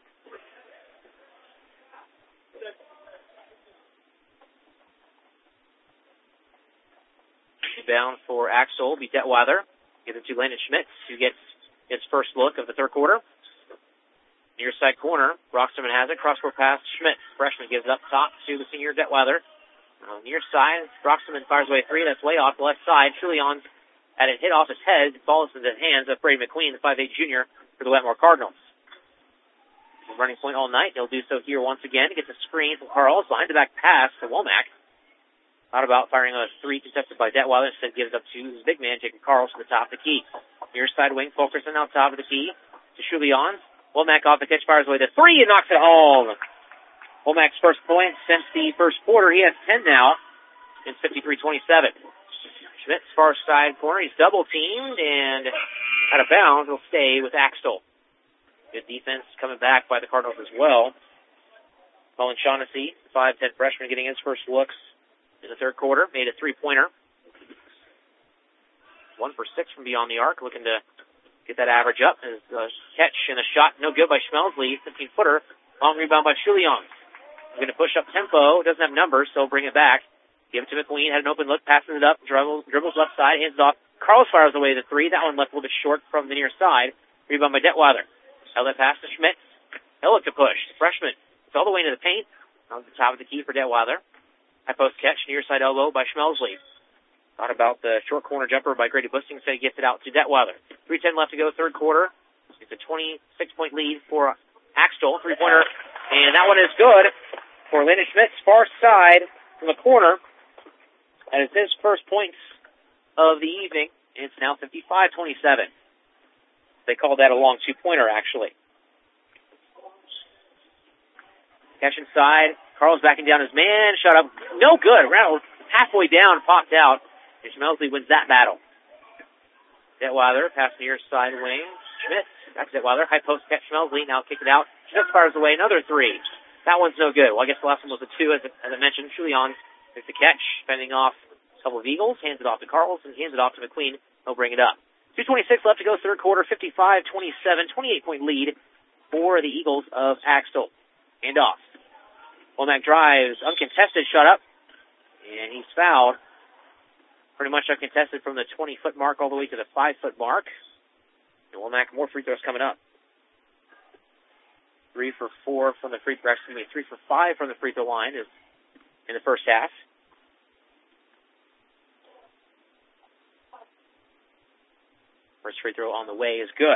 Speaker 2: Rebound for Axel will be Detweiler. Give it to Landon Schmitz, who gets his first look of the third quarter. Near side corner, Brocksterman has it. Cross-court pass, Schmitz. Freshman gives it up top to the senior Detweiler. Uh, near side, Brocksterman fires away three. That's way off the left side. Schulions had it hit off his head. Falls into the hands of Brady McQueen, the five eight junior for the Wetmore Cardinals. running point all night. They'll do so here once again to get the screen from Carls. Behind the back pass to Womack. Thought about firing a three contested by Detweiler. Instead gives up to his big man, Jacob Carls, to the top of the key. Near side wing, Fulkerson out top of the key to Shulian. Womack off the catch, fires away to three and knocks it home. Womack's first point since the first quarter. He has ten now. It's fifty-three twenty-seven. Schmidt's far side corner. He's double teamed and out of bounds. Will stay with Axtell. Good defense coming back by the Cardinals as well. Colin Shaughnessy, five ten freshman, getting his first looks in the third quarter. Made a three-pointer. One for six from beyond the arc. Looking to get that average up. His uh, catch and a shot no good by Schmelzley. fifteen-footer. Long rebound by Shulian. Going to push up tempo. Doesn't have numbers, so bring it back. Give it to McQueen. Had an open look. Passes it up. Dribbles, dribbles left side. Hands it off. Carls fires away the three. That one left a little bit short from the near side. Rebound by Detweiler. Held that pass to Schmidt. He'll look to push. The freshman. It's all the way into the paint. On the top of the key for Detweiler. High post catch. Near side elbow by Schmelzley. Thought about the short corner jumper by Grady Busting. Instead, he gets it out to Detweiler. three ten left to go. Third quarter. It's a twenty-six point lead for Axtell. Three-pointer. And that one is good for Landon Schmidt's far side from the corner. That is his first points of the evening. It's now fifty-five twenty-seven. They called that a long two-pointer, actually. Catch inside. Carl's backing down his man. Shot up. No good. Rattled halfway down. Popped out. And Schmelzley wins that battle. Detweiler pass near side wing. Schmidt. Back to Detweiler. High post catch Schmelzley. Now kick it out. Schmidt fires away another three. That one's no good. Well, I guess the last one was a two, as, as I mentioned. Shulian makes the catch. Fending off a couple of Eagles. Hands it off to Carls and hands it off to McQueen. He'll bring it up. two twenty-six left to go, third quarter, fifty-five twenty-seven, twenty-eight point lead for the Eagles of Axtell. Hand off. Womack drives, uncontested, shot up, and he's fouled. Pretty much uncontested from the twenty-foot mark all the way to the five-foot mark. And Womack, more free throws coming up. Three for four from the free throw, excuse me, three for five from the free throw line is in the first half. First free throw on the way is good.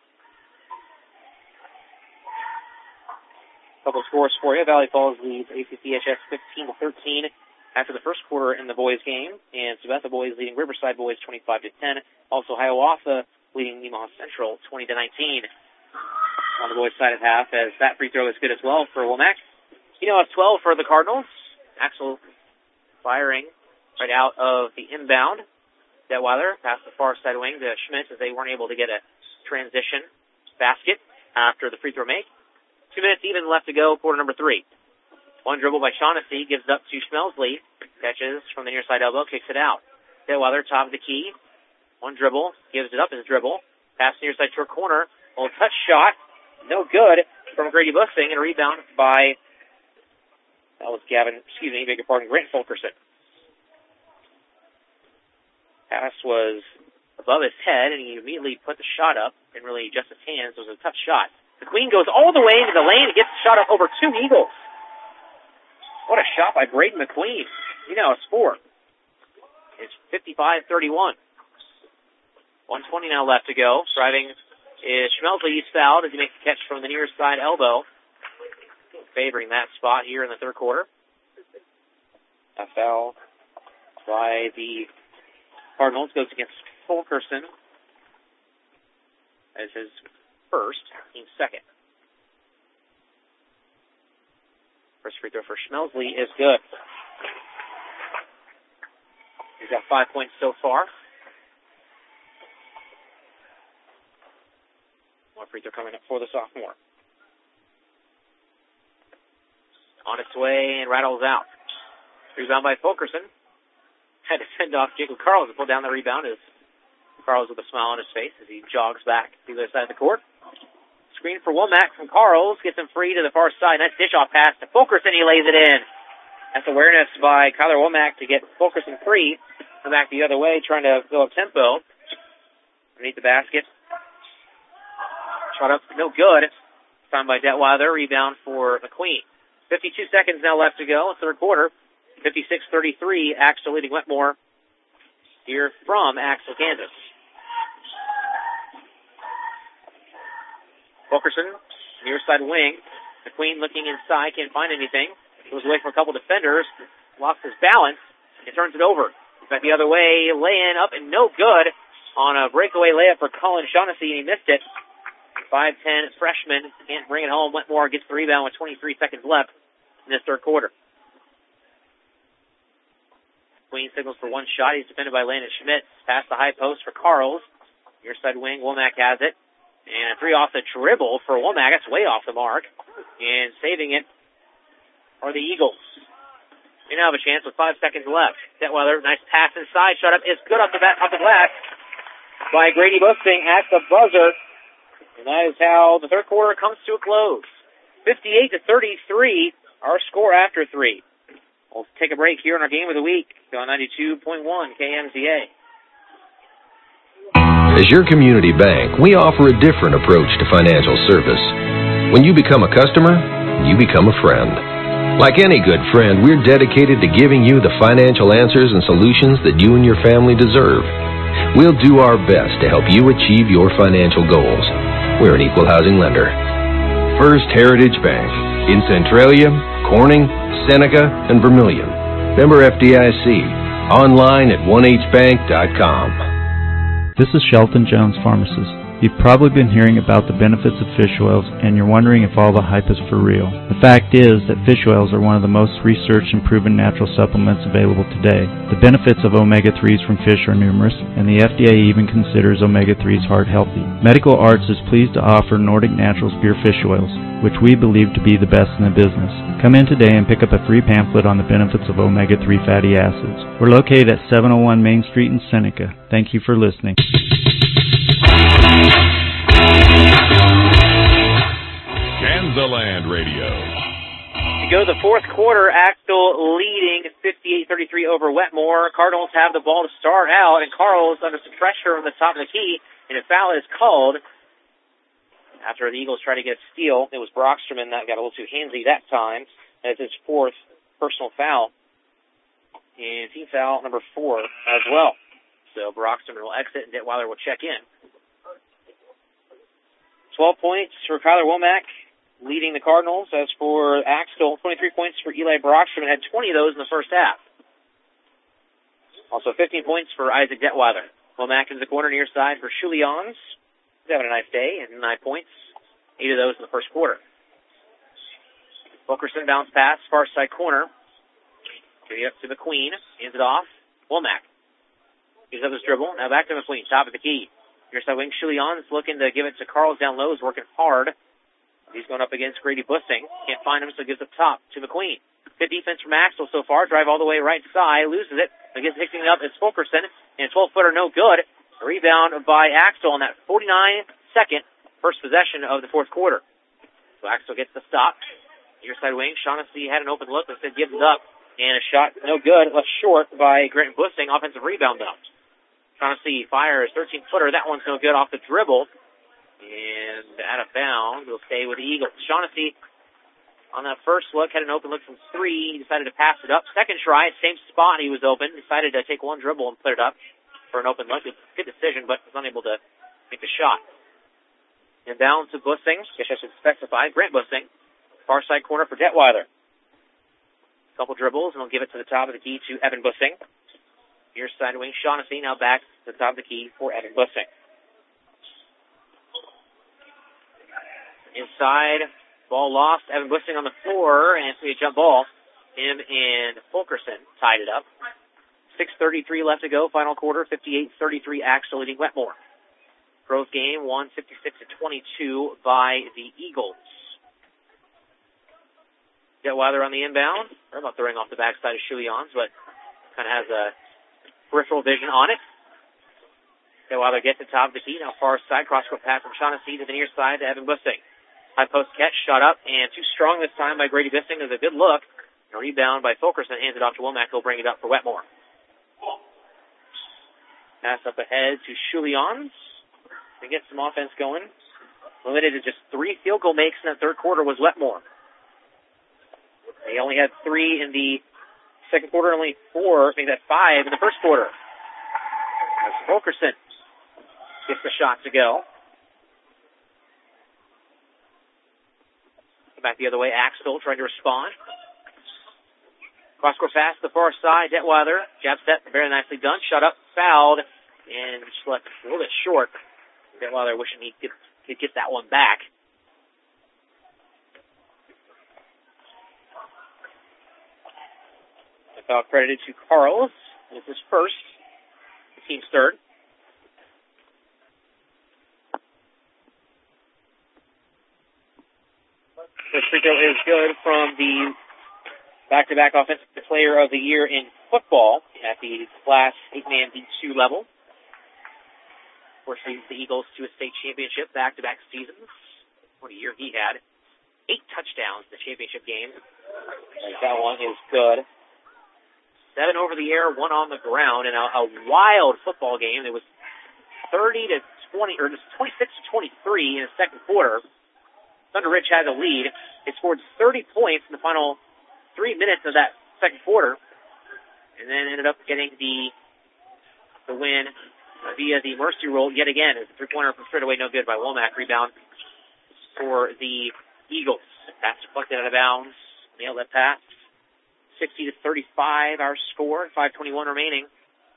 Speaker 2: Couple scores for you. Valley Falls leads A C C H S fifteen to thirteen after the first quarter in the boys game, and Sabetha boys leading Riverside boys twenty-five to ten. Also Hiawatha leading Nemaha Central twenty to nineteen on the boys side of half, as that free throw is good as well for Womack. You know, it's twelve for the Cardinals. Axel firing right out of the inbound. Detweiler past the far side wing to Schmidt, as they weren't able to get a transition basket after the free throw make. Two minutes even left to go, quarter number three. One dribble by Shaughnessy, gives it up to Schmelzley. Catches from the near side elbow, kicks it out. Detweiler, top of the key. One dribble, gives it up as a dribble. Pass near side short corner. Little touch shot, no good from Grady Busting, and a rebound by, that was Gavin, excuse me, beg your pardon, Grant Fulkerson. Pass was above his head, and he immediately put the shot up, and really just his hands. It was a tough shot. McQueen goes all the way into the lane and gets the shot up over two Eagles. What a shot by Braden McQueen. You know, it's four. It's fifty-five thirty-one. one twenty now left to go. Driving is Schmelzley. He's fouled as he makes the catch from the near side elbow. Favoring that spot here in the third quarter. A foul by the Cardinals goes against Fulkerson as his first, team second. First free throw for Schmelzley is good. He's got five points so far. One free throw coming up for the sophomore. On its way and rattles out. Rebound by Fulkerson. Had to fend off Jacob Carls to pull down the rebound as Carls with a smile on his face as he jogs back to the other side of the court. Screen for Womack from Carls. Gets him free to the far side. Nice dish-off pass to Fulkerson. He lays it in. That's awareness by Kyler Womack to get Fulkerson free. Come back the other way, trying to go up tempo. Underneath the basket. Shot up, no good. Found by Detweiler. Rebound for McQueen. fifty-two seconds now left to go. Third quarter. fifty-six thirty-three. Axel leading Wetmore here from Axel, Kansas. Fulkerson near side wing. McQueen looking inside, can't find anything. Goes away from a couple defenders, lost his balance, and turns it over. Back the other way, laying up and no good on a breakaway layup for Colin Shaughnessy, and he missed it. five ten freshman can't bring it home. Wetmore gets the rebound with twenty-three seconds left in this third quarter. McQueen signals for one shot. He's defended by Landon Schmitz. Past the high post for Carls. Near side wing, Womack has it. And a three off the dribble for Womack. That's way off the mark. And saving it are the Eagles. They now have a chance with five seconds left. Detweiler, nice pass inside. Shot up is good off the bat, off the glass by Grady Busting at the buzzer. And that is how the third quarter comes to a close. fifty-eight to thirty-three, our score after three. We'll take a break here in our game of the week on ninety-two point one K M Z A.
Speaker 20: As your community bank, we offer a different approach to financial service. When you become a customer, you become a friend. Like any good friend, we're dedicated to giving you the financial answers and solutions that you and your family deserve. We'll do our best to help you achieve your financial goals. We're an equal housing lender. First Heritage Bank in Centralia, Corning, Seneca, and Vermilion. Member F D I C. Online at one h bank dot com.
Speaker 21: This is Shelton Jones, pharmacist. You've probably been hearing about the benefits of fish oils, and you're wondering if all the hype is for real. The fact is that fish oils are one of the most researched and proven natural supplements available today. The benefits of omega threes from fish are numerous, and the F D A even considers omega threes heart healthy. Medical Arts is pleased to offer Nordic Naturals pure fish oils, which we believe to be the best in the business. Come in today and pick up a free pamphlet on the benefits of omega three fatty acids. We're located at seven oh one Main Street in Seneca. Thank you for listening.
Speaker 6: Kansaland Radio.
Speaker 2: We go to the fourth quarter, Axtell leading fifty-eight thirty-three over Wetmore. Cardinals have the ball to start out, and Carl's under some pressure on the top of the key, and a foul is called. After the Eagles tried to get a steal, it was Brockstrom that got a little too handsy that time. That's his fourth personal foul. And team foul number four as well. So Brockstrom will exit, and Detweiler will check in. twelve points for Kyler Womack, leading the Cardinals. As for Axtell, twenty-three points for Eli Brockstrom, and had twenty of those in the first half. Also fifteen points for Isaac Detweiler. Womack in the corner near side for Schulians. He's having a nice day, and nine points. Eight of those in the first quarter. Wilkerson bounce pass, far side corner. Giving it up to McQueen. Hands it off. Womack. Gives up his dribble. Now back to McQueen, top of the key. Near side wing, Schulians looking to give it to Carls down low. He's working hard. He's going up against Grady Bussing. Can't find him, so gives up top to McQueen. Good defense from Axtell so far. Drive all the way right side. Loses it. Against mixing it up is Fulkerson. And twelve-footer no good. A rebound by Axtell on that forty-nine second first possession of the fourth quarter. So Axtell gets the stop. Near side wing, Shaughnessy had an open look, but instead gives it up. And a shot no good, left short by Grant Bussing. Offensive rebound though. Shaughnessy fires thirteen-footer. That one's no good off the dribble. And out of bounds, will stay with the Eagles. Shaughnessy, on that first look, had an open look from three. He decided to pass it up. Second try, same spot he was open. Decided to take one dribble and put it up for an open look. Good decision, but was unable to make the shot. And down to Bussing. Guess I should specify. Grant Bussing. Far side corner for Detweiler. Couple dribbles, and he'll give it to the top of the key to Evan Bussing. Near side wing, Shaughnessy now back to the top of the key for Evan Bussing. Inside, ball lost. Evan Bussing on the floor, and it's going to be a jump ball. Him and Fulkerson tied it up. six thirty-three left to go, final quarter, fifty-eight thirty-three Axtell leading Wetmore. Pros game won fifty-six to twenty-two by the Eagles. Detweiler on the inbound. They're about throwing off the backside of Schulians, but kind of has a peripheral vision on it. Detweiler gets the top of the key. Now far side, cross-court pass from Shaughnessy to the near side to Evan Bussing. High post catch, shot up, and too strong this time by Grady Bussing. There's a good look. A rebound by Fulkerson. Hands it off to Womack. He'll bring it up for Wetmore. Pass up ahead to Schulians to get some offense going. Limited to just three field goal makes in that third quarter was Wetmore. They only had three in the second quarter, only four, maybe that five in the first quarter. As Fulkerson gets the shot to go. back the other way. Axtell trying to respond. Cross-court pass to the far side. Detweiler, jab step, very nicely done. Shot up, fouled, and just left a little bit short. Detweiler wishing he could, could get that one back. The foul credited to Carls. It's his first. The team's third. The free throw is good from the back-to-back offensive player of the year in football at the Class eight-man D two level. Of course, leads the Eagles to a state championship back-to-back seasons. What a year he had. Eight touchdowns in the championship game. That one is good. Seven over the air, one on the ground, and a, a wild football game. It was thirty to twenty, or just twenty-six to twenty-three in the second quarter. Thunder Ridge had the lead. They scored thirty points in the final three minutes of that second quarter, and then ended up getting the the win via the mercy roll yet again. It's a three-pointer from straight away, no good by Womack. Rebound for the Eagles. Pass deflected out of bounds. Nailed that pass. sixty to thirty-five, our score. five twenty-one remaining.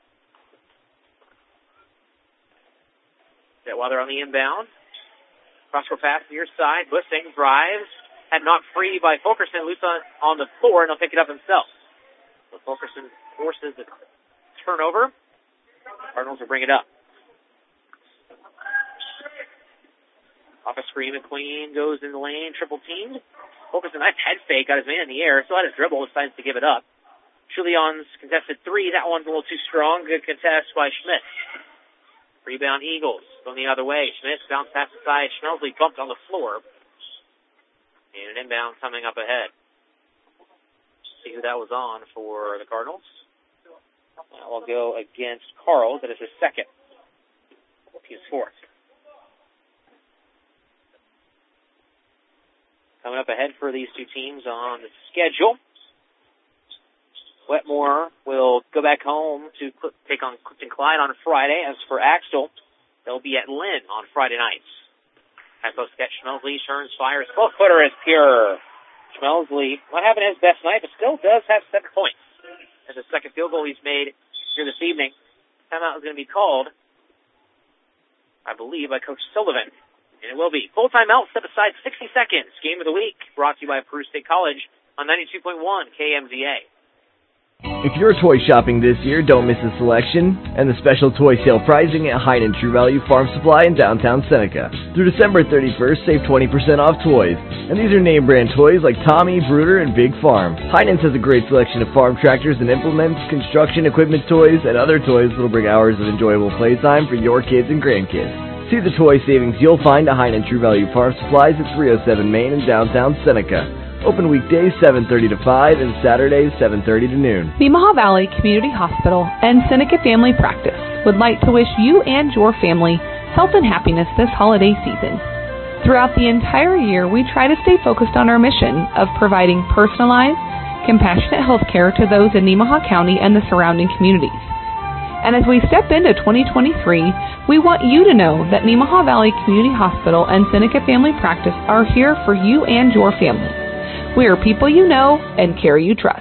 Speaker 2: Detweiler on the inbound. Cross-court pass near side. Bussing drives. Had knocked free by Fulkerson. Loose on, on the floor, and he'll pick it up himself. So Fulkerson forces the turnover. Cardinals will bring it up. Off a screen, McQueen goes in the lane. Triple teamed. Fulkerson, nice head fake. Got his man in the air. Still had his dribble. Decides to give it up. Chulion's contested three. That one's a little too strong. Good contest by Schmidt. Rebound Eagles. Going the other way. Schmidt bounce pass aside. Schmelsley bumped on the floor. And an inbound coming up ahead. See who that was on for the Cardinals. That will go against Carl. That is his second. His fourth. Coming up ahead for these two teams on the schedule. Wetmore will go back home to take on Clifton Clyde on Friday. As for Axtell, they'll be at Lynn on Friday nights. High post catch, Schmelsley turns, fires. twelve-footer is pure. Schmelsley, not having his best night, but still does have seven points. That's the second field goal he's made here this evening. Timeout is going to be called, I believe, by Coach Sullivan. And it will be. Full timeout, step aside sixty seconds. Game of the week, brought to you by Peru State College on ninety-two point one K M Z A.
Speaker 3: If you're toy shopping this year, don't miss the selection and the special toy sale pricing at Heinen True Value Farm Supply in downtown Seneca. Through December thirty-first, save twenty percent off toys. And these are name brand toys like Tommy, Bruder, and Big Farm. Heinen's has a great selection of farm tractors and implements, construction equipment toys, and other toys that'll bring hours of enjoyable playtime for your kids and grandkids. See the toy savings you'll find at Heinen True Value Farm Supplies at three oh seven Main in downtown Seneca. Open weekdays seven thirty to five and Saturdays seven thirty to noon.
Speaker 4: Nemaha Valley Community Hospital and Seneca Family Practice would like to wish you and your family health and happiness this holiday season. Throughout the entire year, we try to stay focused on our mission of providing personalized, compassionate health care to those in Nemaha County and the surrounding communities. And as we step into twenty twenty-three, we want you to know that Nemaha Valley Community Hospital and Seneca Family Practice are here for you and your family. We are people you know and care you trust.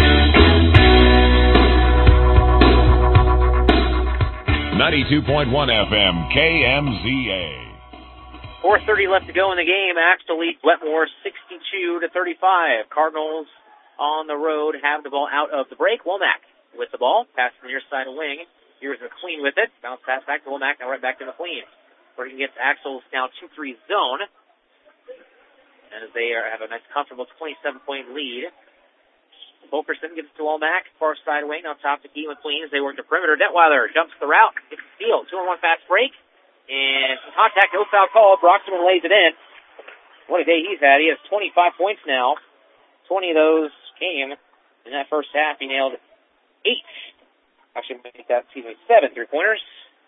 Speaker 6: ninety-two point one F M K M Z A.
Speaker 2: four thirty left to go in the game. Axtell leads Wetmore sixty-two to thirty-five. Cardinals on the road have the ball out of the break. Womack with the ball. Pass to the near side wing. Here's McQueen with it. Bounce pass back to Womack. Now right back to McQueen. Working against Axtell's now two three zone. As they are, have a nice comfortable twenty-seven point lead. Fulkerson gives it to Womack. Far side wing on top to Key McQueen as they work the perimeter. Detweiler jumps the route. Gets the steal. Two on one fast break. And some contact. No foul call. Broxman lays it in. What a day he's had. He has twenty-five points now. twenty of those came in that first half. He nailed eight. Actually, make that, excuse me, seven three-pointers.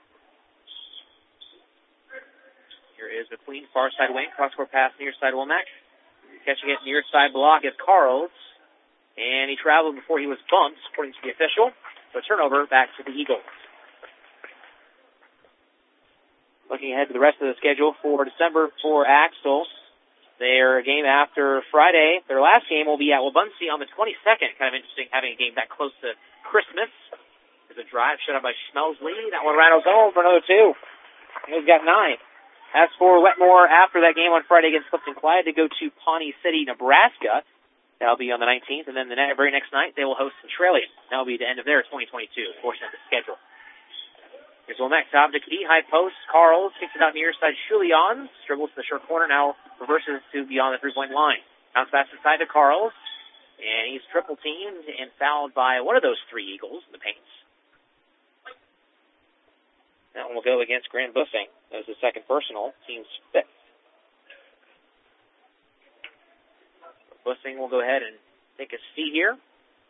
Speaker 2: Here is McQueen, far side wing, cross-court pass near side Womack. Catching it near side block is Carls. And he traveled before he was bumped, according to the official. So turnover back to the Eagles. Looking ahead to the rest of the schedule for December for Axtell. Their game after Friday, their last game will be at Wabaunsee on the twenty-second. Kind of interesting having a game that close to Christmas. There's a drive shut out by Schmelsley. That one rattles home for another two. He's got nine. As for Wetmore, after that game on Friday against Clifton Clyde, they go to Pawnee City, Nebraska. That'll be on the nineteenth. And then the very next night, they will host Centralia. That'll be the end of their twenty twenty-two portion of the schedule. Here's Womack, top to key, high post. Carls kicks it out near side. Schulians dribbles to the short corner, now reverses to beyond the three-point line. Bounce pass inside to Carls, and he's triple teamed and fouled by one of those three Eagles in the paints. That one will go against Grand Buffing. That was the second personal, team's fifth. Buffing will go ahead and take a seat here.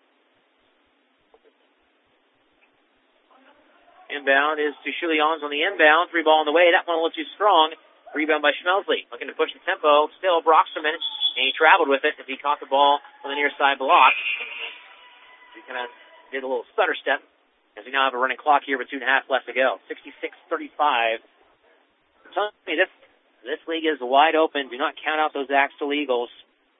Speaker 2: Inbound is to Schulians on the inbound. Three ball on the way. That one a little too strong. Rebound by Schmelsley. Looking to push the tempo. Still Broxterman. And he traveled with it as he caught the ball on the near side block. He kind of did a little stutter step as we now have a running clock here with two and a half left to go. sixty-six thirty-five. Tell me, this, this league is wide open. Do not count out those Axtell Eagles.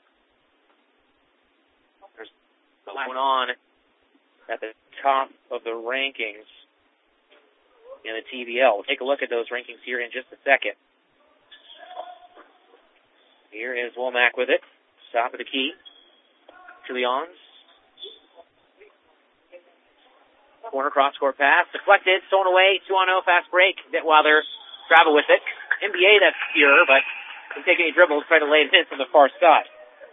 Speaker 2: There's going on at the top of the rankings in the T V L. We'll take a look at those rankings here in just a second. Here is Womack with it. Top of the key. Schulians. Corner cross-court pass. Deflected. Stolen away. Two on oh. Fast break. Detweiler travel with it. N B A, that's pure, but didn't take any dribbles. Try to lay it in from the far side.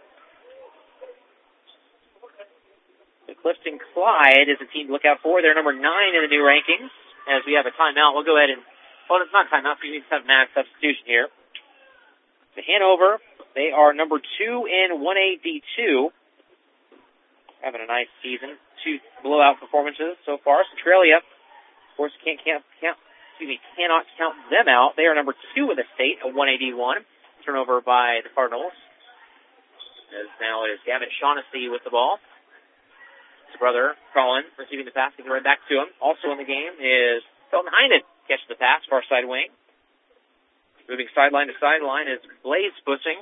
Speaker 2: The Clifton Clyde is a team to look out for. They're number nine in the new rankings. As we have a timeout, we'll go ahead and, well, it's not timeout, so we need to have max substitution here. The Hanover, they are number two in one A D two. Having a nice season. Two blowout performances so far. Centralia, of course, can't, can't, can't, excuse me, cannot count them out. They are number two in the state at one A D one. Turnover by the Cardinals. As now it is Gavin Shaughnessy with the ball. His brother, Colin, receiving the pass, getting right back to him. Also in the game is Felton Heinen, catches the pass, far side wing. Moving sideline to sideline is Blaze Bussing.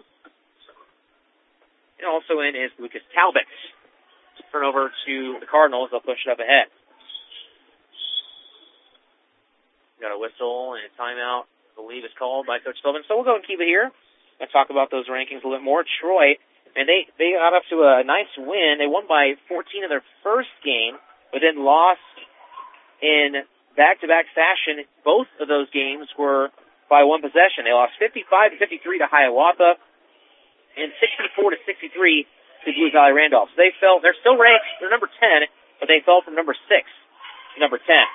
Speaker 2: And also in is Lucas Talbot. Turnover to the Cardinals, they'll push it up ahead. Got a whistle and a timeout, I believe is called by Coach Sullivan. So we'll go and keep it here and talk about those rankings a little bit more. Troy, and they, they got up to a nice win. They won by fourteen in their first game, but then lost in back-to-back fashion. Both of those games were by one possession. They lost fifty-five to fifty-three to Hiawatha and sixty-four to sixty-three to Blue Valley Randolph. So they fell, they're still ranked, they're number ten, but they fell from number six to number ten.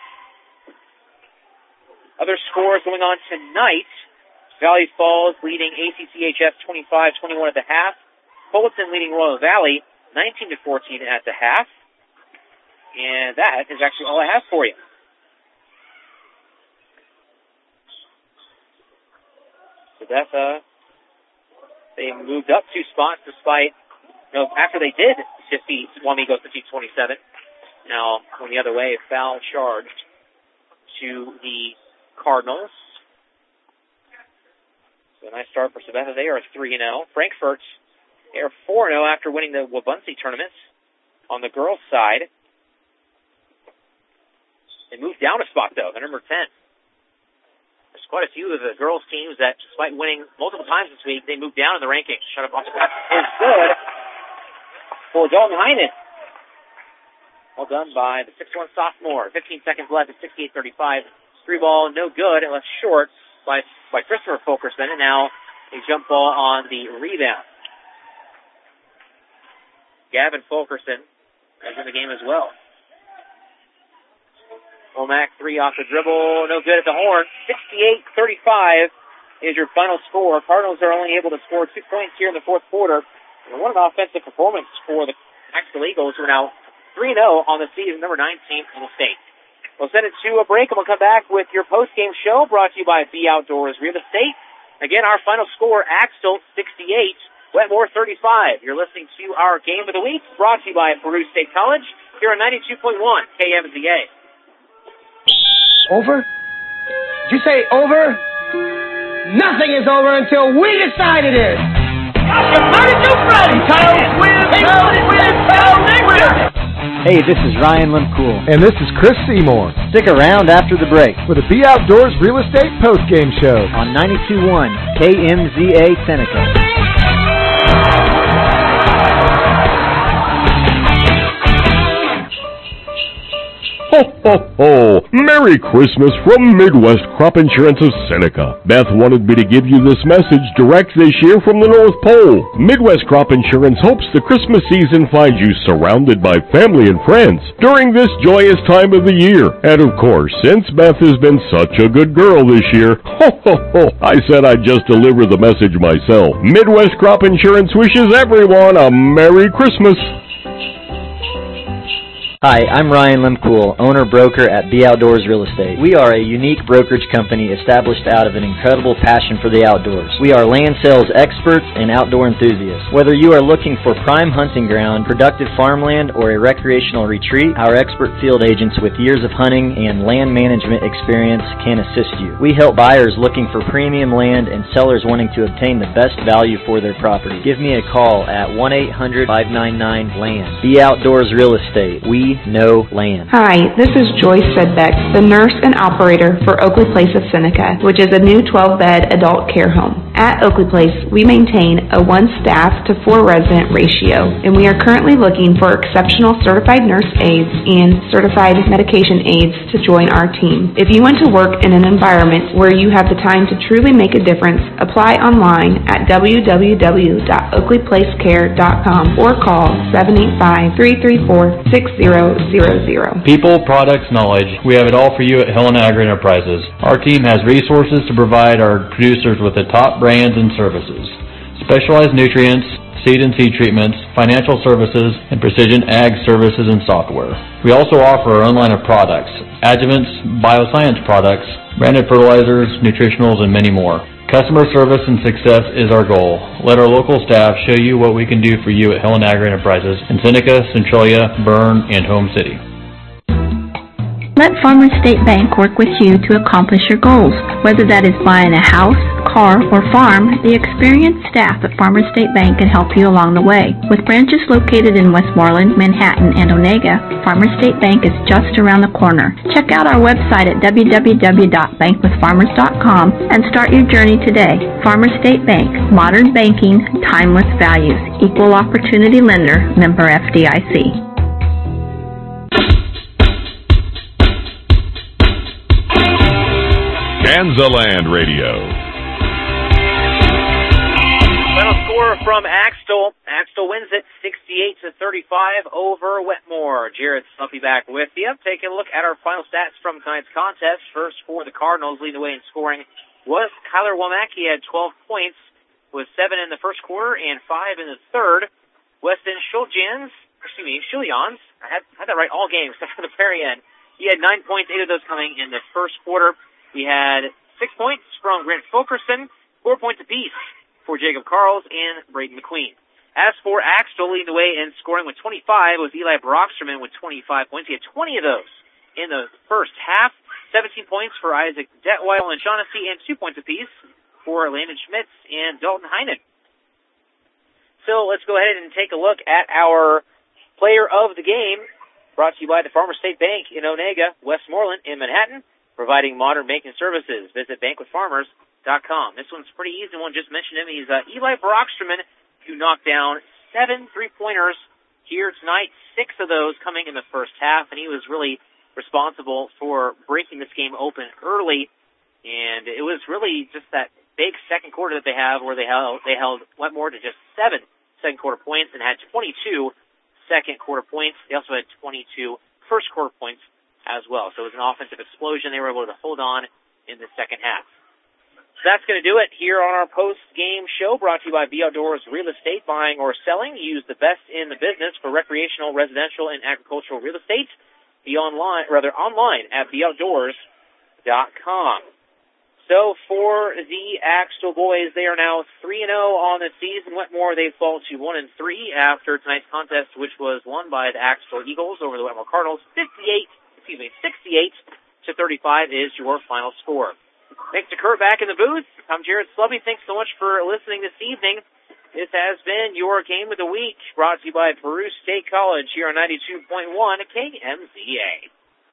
Speaker 2: Other scores going on tonight. Valley Falls leading A C C H F twenty-five twenty-one at the half. Fullerton leading Royal Valley nineteen to fourteen at the half. And that is actually all I have for you. So that's, uh, they moved up two spots despite, you know, after they did defeat Wamego fifty twenty-seven. Now, going the other way, foul charged to the Cardinals. So a nice start for Sabetha. They are three and oh. Frankfurt, they are four and oh after winning the Wabaunsee tournament. On the girls' side, they moved down a spot, though. They're number ten. There's quite a few of the girls' teams that, despite winning multiple times this week, they moved down in the rankings. Shut up off the pass is good for Dalton Heinen. Well done by the six one sophomore. fifteen seconds left at sixty-eight thirty-five. Three ball, no good. It left short by, by Christopher Fulkerson. And now a jump ball on the rebound. Gavin Fulkerson is in the game as well. Womack, three off the dribble. No good at the horn. sixty-eight thirty-five is your final score. Cardinals are only able to score two points here in the fourth quarter. And what an offensive performance for the Axtell Eagles, who are now three and oh on the season, number nine team in the state. We'll send it to a break, and we'll come back with your post-game show brought to you by B Outdoors Real Estate. Again, our final score, Axtell sixty-eight, Wetmore thirty-five. You're listening to our Game of the Week, brought to you by Peru State College, here on ninety-two point one K M Z A.
Speaker 1: Over? Did you say over? Nothing is over until we decide it is.
Speaker 3: Hey, this is Ryan Limcool.
Speaker 12: And this is Chris Seymour.
Speaker 3: Stick around after the break
Speaker 12: for the Be Outdoors Real Estate Postgame Show
Speaker 3: on ninety-two point one K M Z A Seneca.
Speaker 5: Ho, ho, ho! Merry Christmas from Midwest Crop Insurance of Seneca. Beth wanted me to give you this message direct this year from the North Pole. Midwest Crop Insurance hopes the Christmas season finds you surrounded by family and friends during this joyous time of the year. And of course, since Beth has been such a good girl this year, ho, ho, ho, I said I'd just deliver the message myself. Midwest Crop Insurance wishes everyone a Merry Christmas.
Speaker 3: Hi, I'm Ryan Limcool, owner-broker at Be Outdoors Real Estate. We are a unique brokerage company established out of an incredible passion for the outdoors. We are land sales experts and outdoor enthusiasts. Whether you are looking for prime hunting ground, productive farmland, or a recreational retreat, our expert field agents with years of hunting and land management experience can assist you. We help buyers looking for premium land and sellers wanting to obtain the best value for their property. Give me a call at one eight hundred, five nine nine, land. Be Outdoors Real Estate. We know land.
Speaker 4: Hi, this is Joyce Sedbeck, the nurse and operator for Oakley Place of Seneca, which is a new twelve-bed adult care home. At Oakley Place, we maintain a one-staff to four-resident ratio, and we are currently looking for exceptional certified nurse aides and certified medication aides to join our team. If you want to work in an environment where you have the time to truly make a difference, apply online at w w w dot oakley place care dot com or call seven eight five, three three four, six zero zero zero.
Speaker 21: People, products, knowledge. We have it all for you at Helen Agri Enterprises. Our team has resources to provide our producers with the top brands and services. Specialized nutrients, seed and seed treatments, financial services, and precision ag services and software. We also offer our own line of products, adjuvants, bioscience products, branded fertilizers, nutritionals, and many more. Customer service and success is our goal. Let our local staff show you what we can do for you at Helen Agri Enterprises in Seneca, Centralia, Bern, and Home City.
Speaker 1: Let Farmers State Bank work with you to accomplish your goals. Whether that is buying a house, car, or farm, the experienced staff at Farmers State Bank can help you along the way. With branches located in Westmoreland, Manhattan, and Onega, Farmers State Bank is just around the corner. Check out our website at w w w dot bank with farmers dot com and start your journey today. Farmers State Bank, modern banking, timeless values, equal opportunity lender, member F D I C.
Speaker 6: Kansaland Radio.
Speaker 2: Final score from Axtell. Axtell wins it sixty-eight to thirty-five over Wetmore. Jared Slumpy back with you. Taking a look at our final stats from tonight's contest. First for the Cardinals, leading the way in scoring was Kyler Womack. He had twelve points with seven in the first quarter and five in the third. Weston Schuljans, excuse me, Schuljans, I had, had that right all game except for the very end. He had nine points, eight of those coming in the first quarter. He had six points from Grant Fulkerson, four points apiece for Jacob Carls and Braden McQueen. As for Axtell, leading the way in scoring with twenty-five was Eli Brocksterman with twenty-five points. He had twenty of those in the first half. seventeen points for Isaac Detweil and Shaughnessy, and two points apiece for Landon Schmitz and Dalton Heinen. So let's go ahead and take a look at our player of the game, brought to you by the Farmers State Bank in Onega, Westmoreland in Manhattan, providing modern banking services. Visit bank with farmers dot com. This one's pretty easy. One just mentioned him. He's uh, Eli Brocksterman, who knocked down seven three-pointers here tonight, six of those coming in the first half, and he was really responsible for breaking this game open early. And it was really just that big second quarter that they have where they held, they held Wetmore to just seven second quarter points and had twenty-two second quarter points. They also had twenty-two first quarter points as well. So it was an offensive explosion. They were able to hold on in the second half. So that's going to do it here on our post-game show, brought to you by Be Outdoors Real Estate. Buying or selling, use the best in the business for recreational, residential, and agricultural real estate. Be online, rather online at be outdoors dot com. So for the Axtell boys, they are now three and oh on the season. Wetmore, they fall to one and three after tonight's contest, which was won by the Axtell Eagles over the Wetmore Cardinals. fifty-eight Excuse me, sixty-eight to thirty-five is your final score. Thanks to Kurt back in the booth. I'm Jared Slubby. Thanks so much for listening this evening. This has been your Game of the Week, brought to you by Peru State College here on ninety-two point one K M Z A.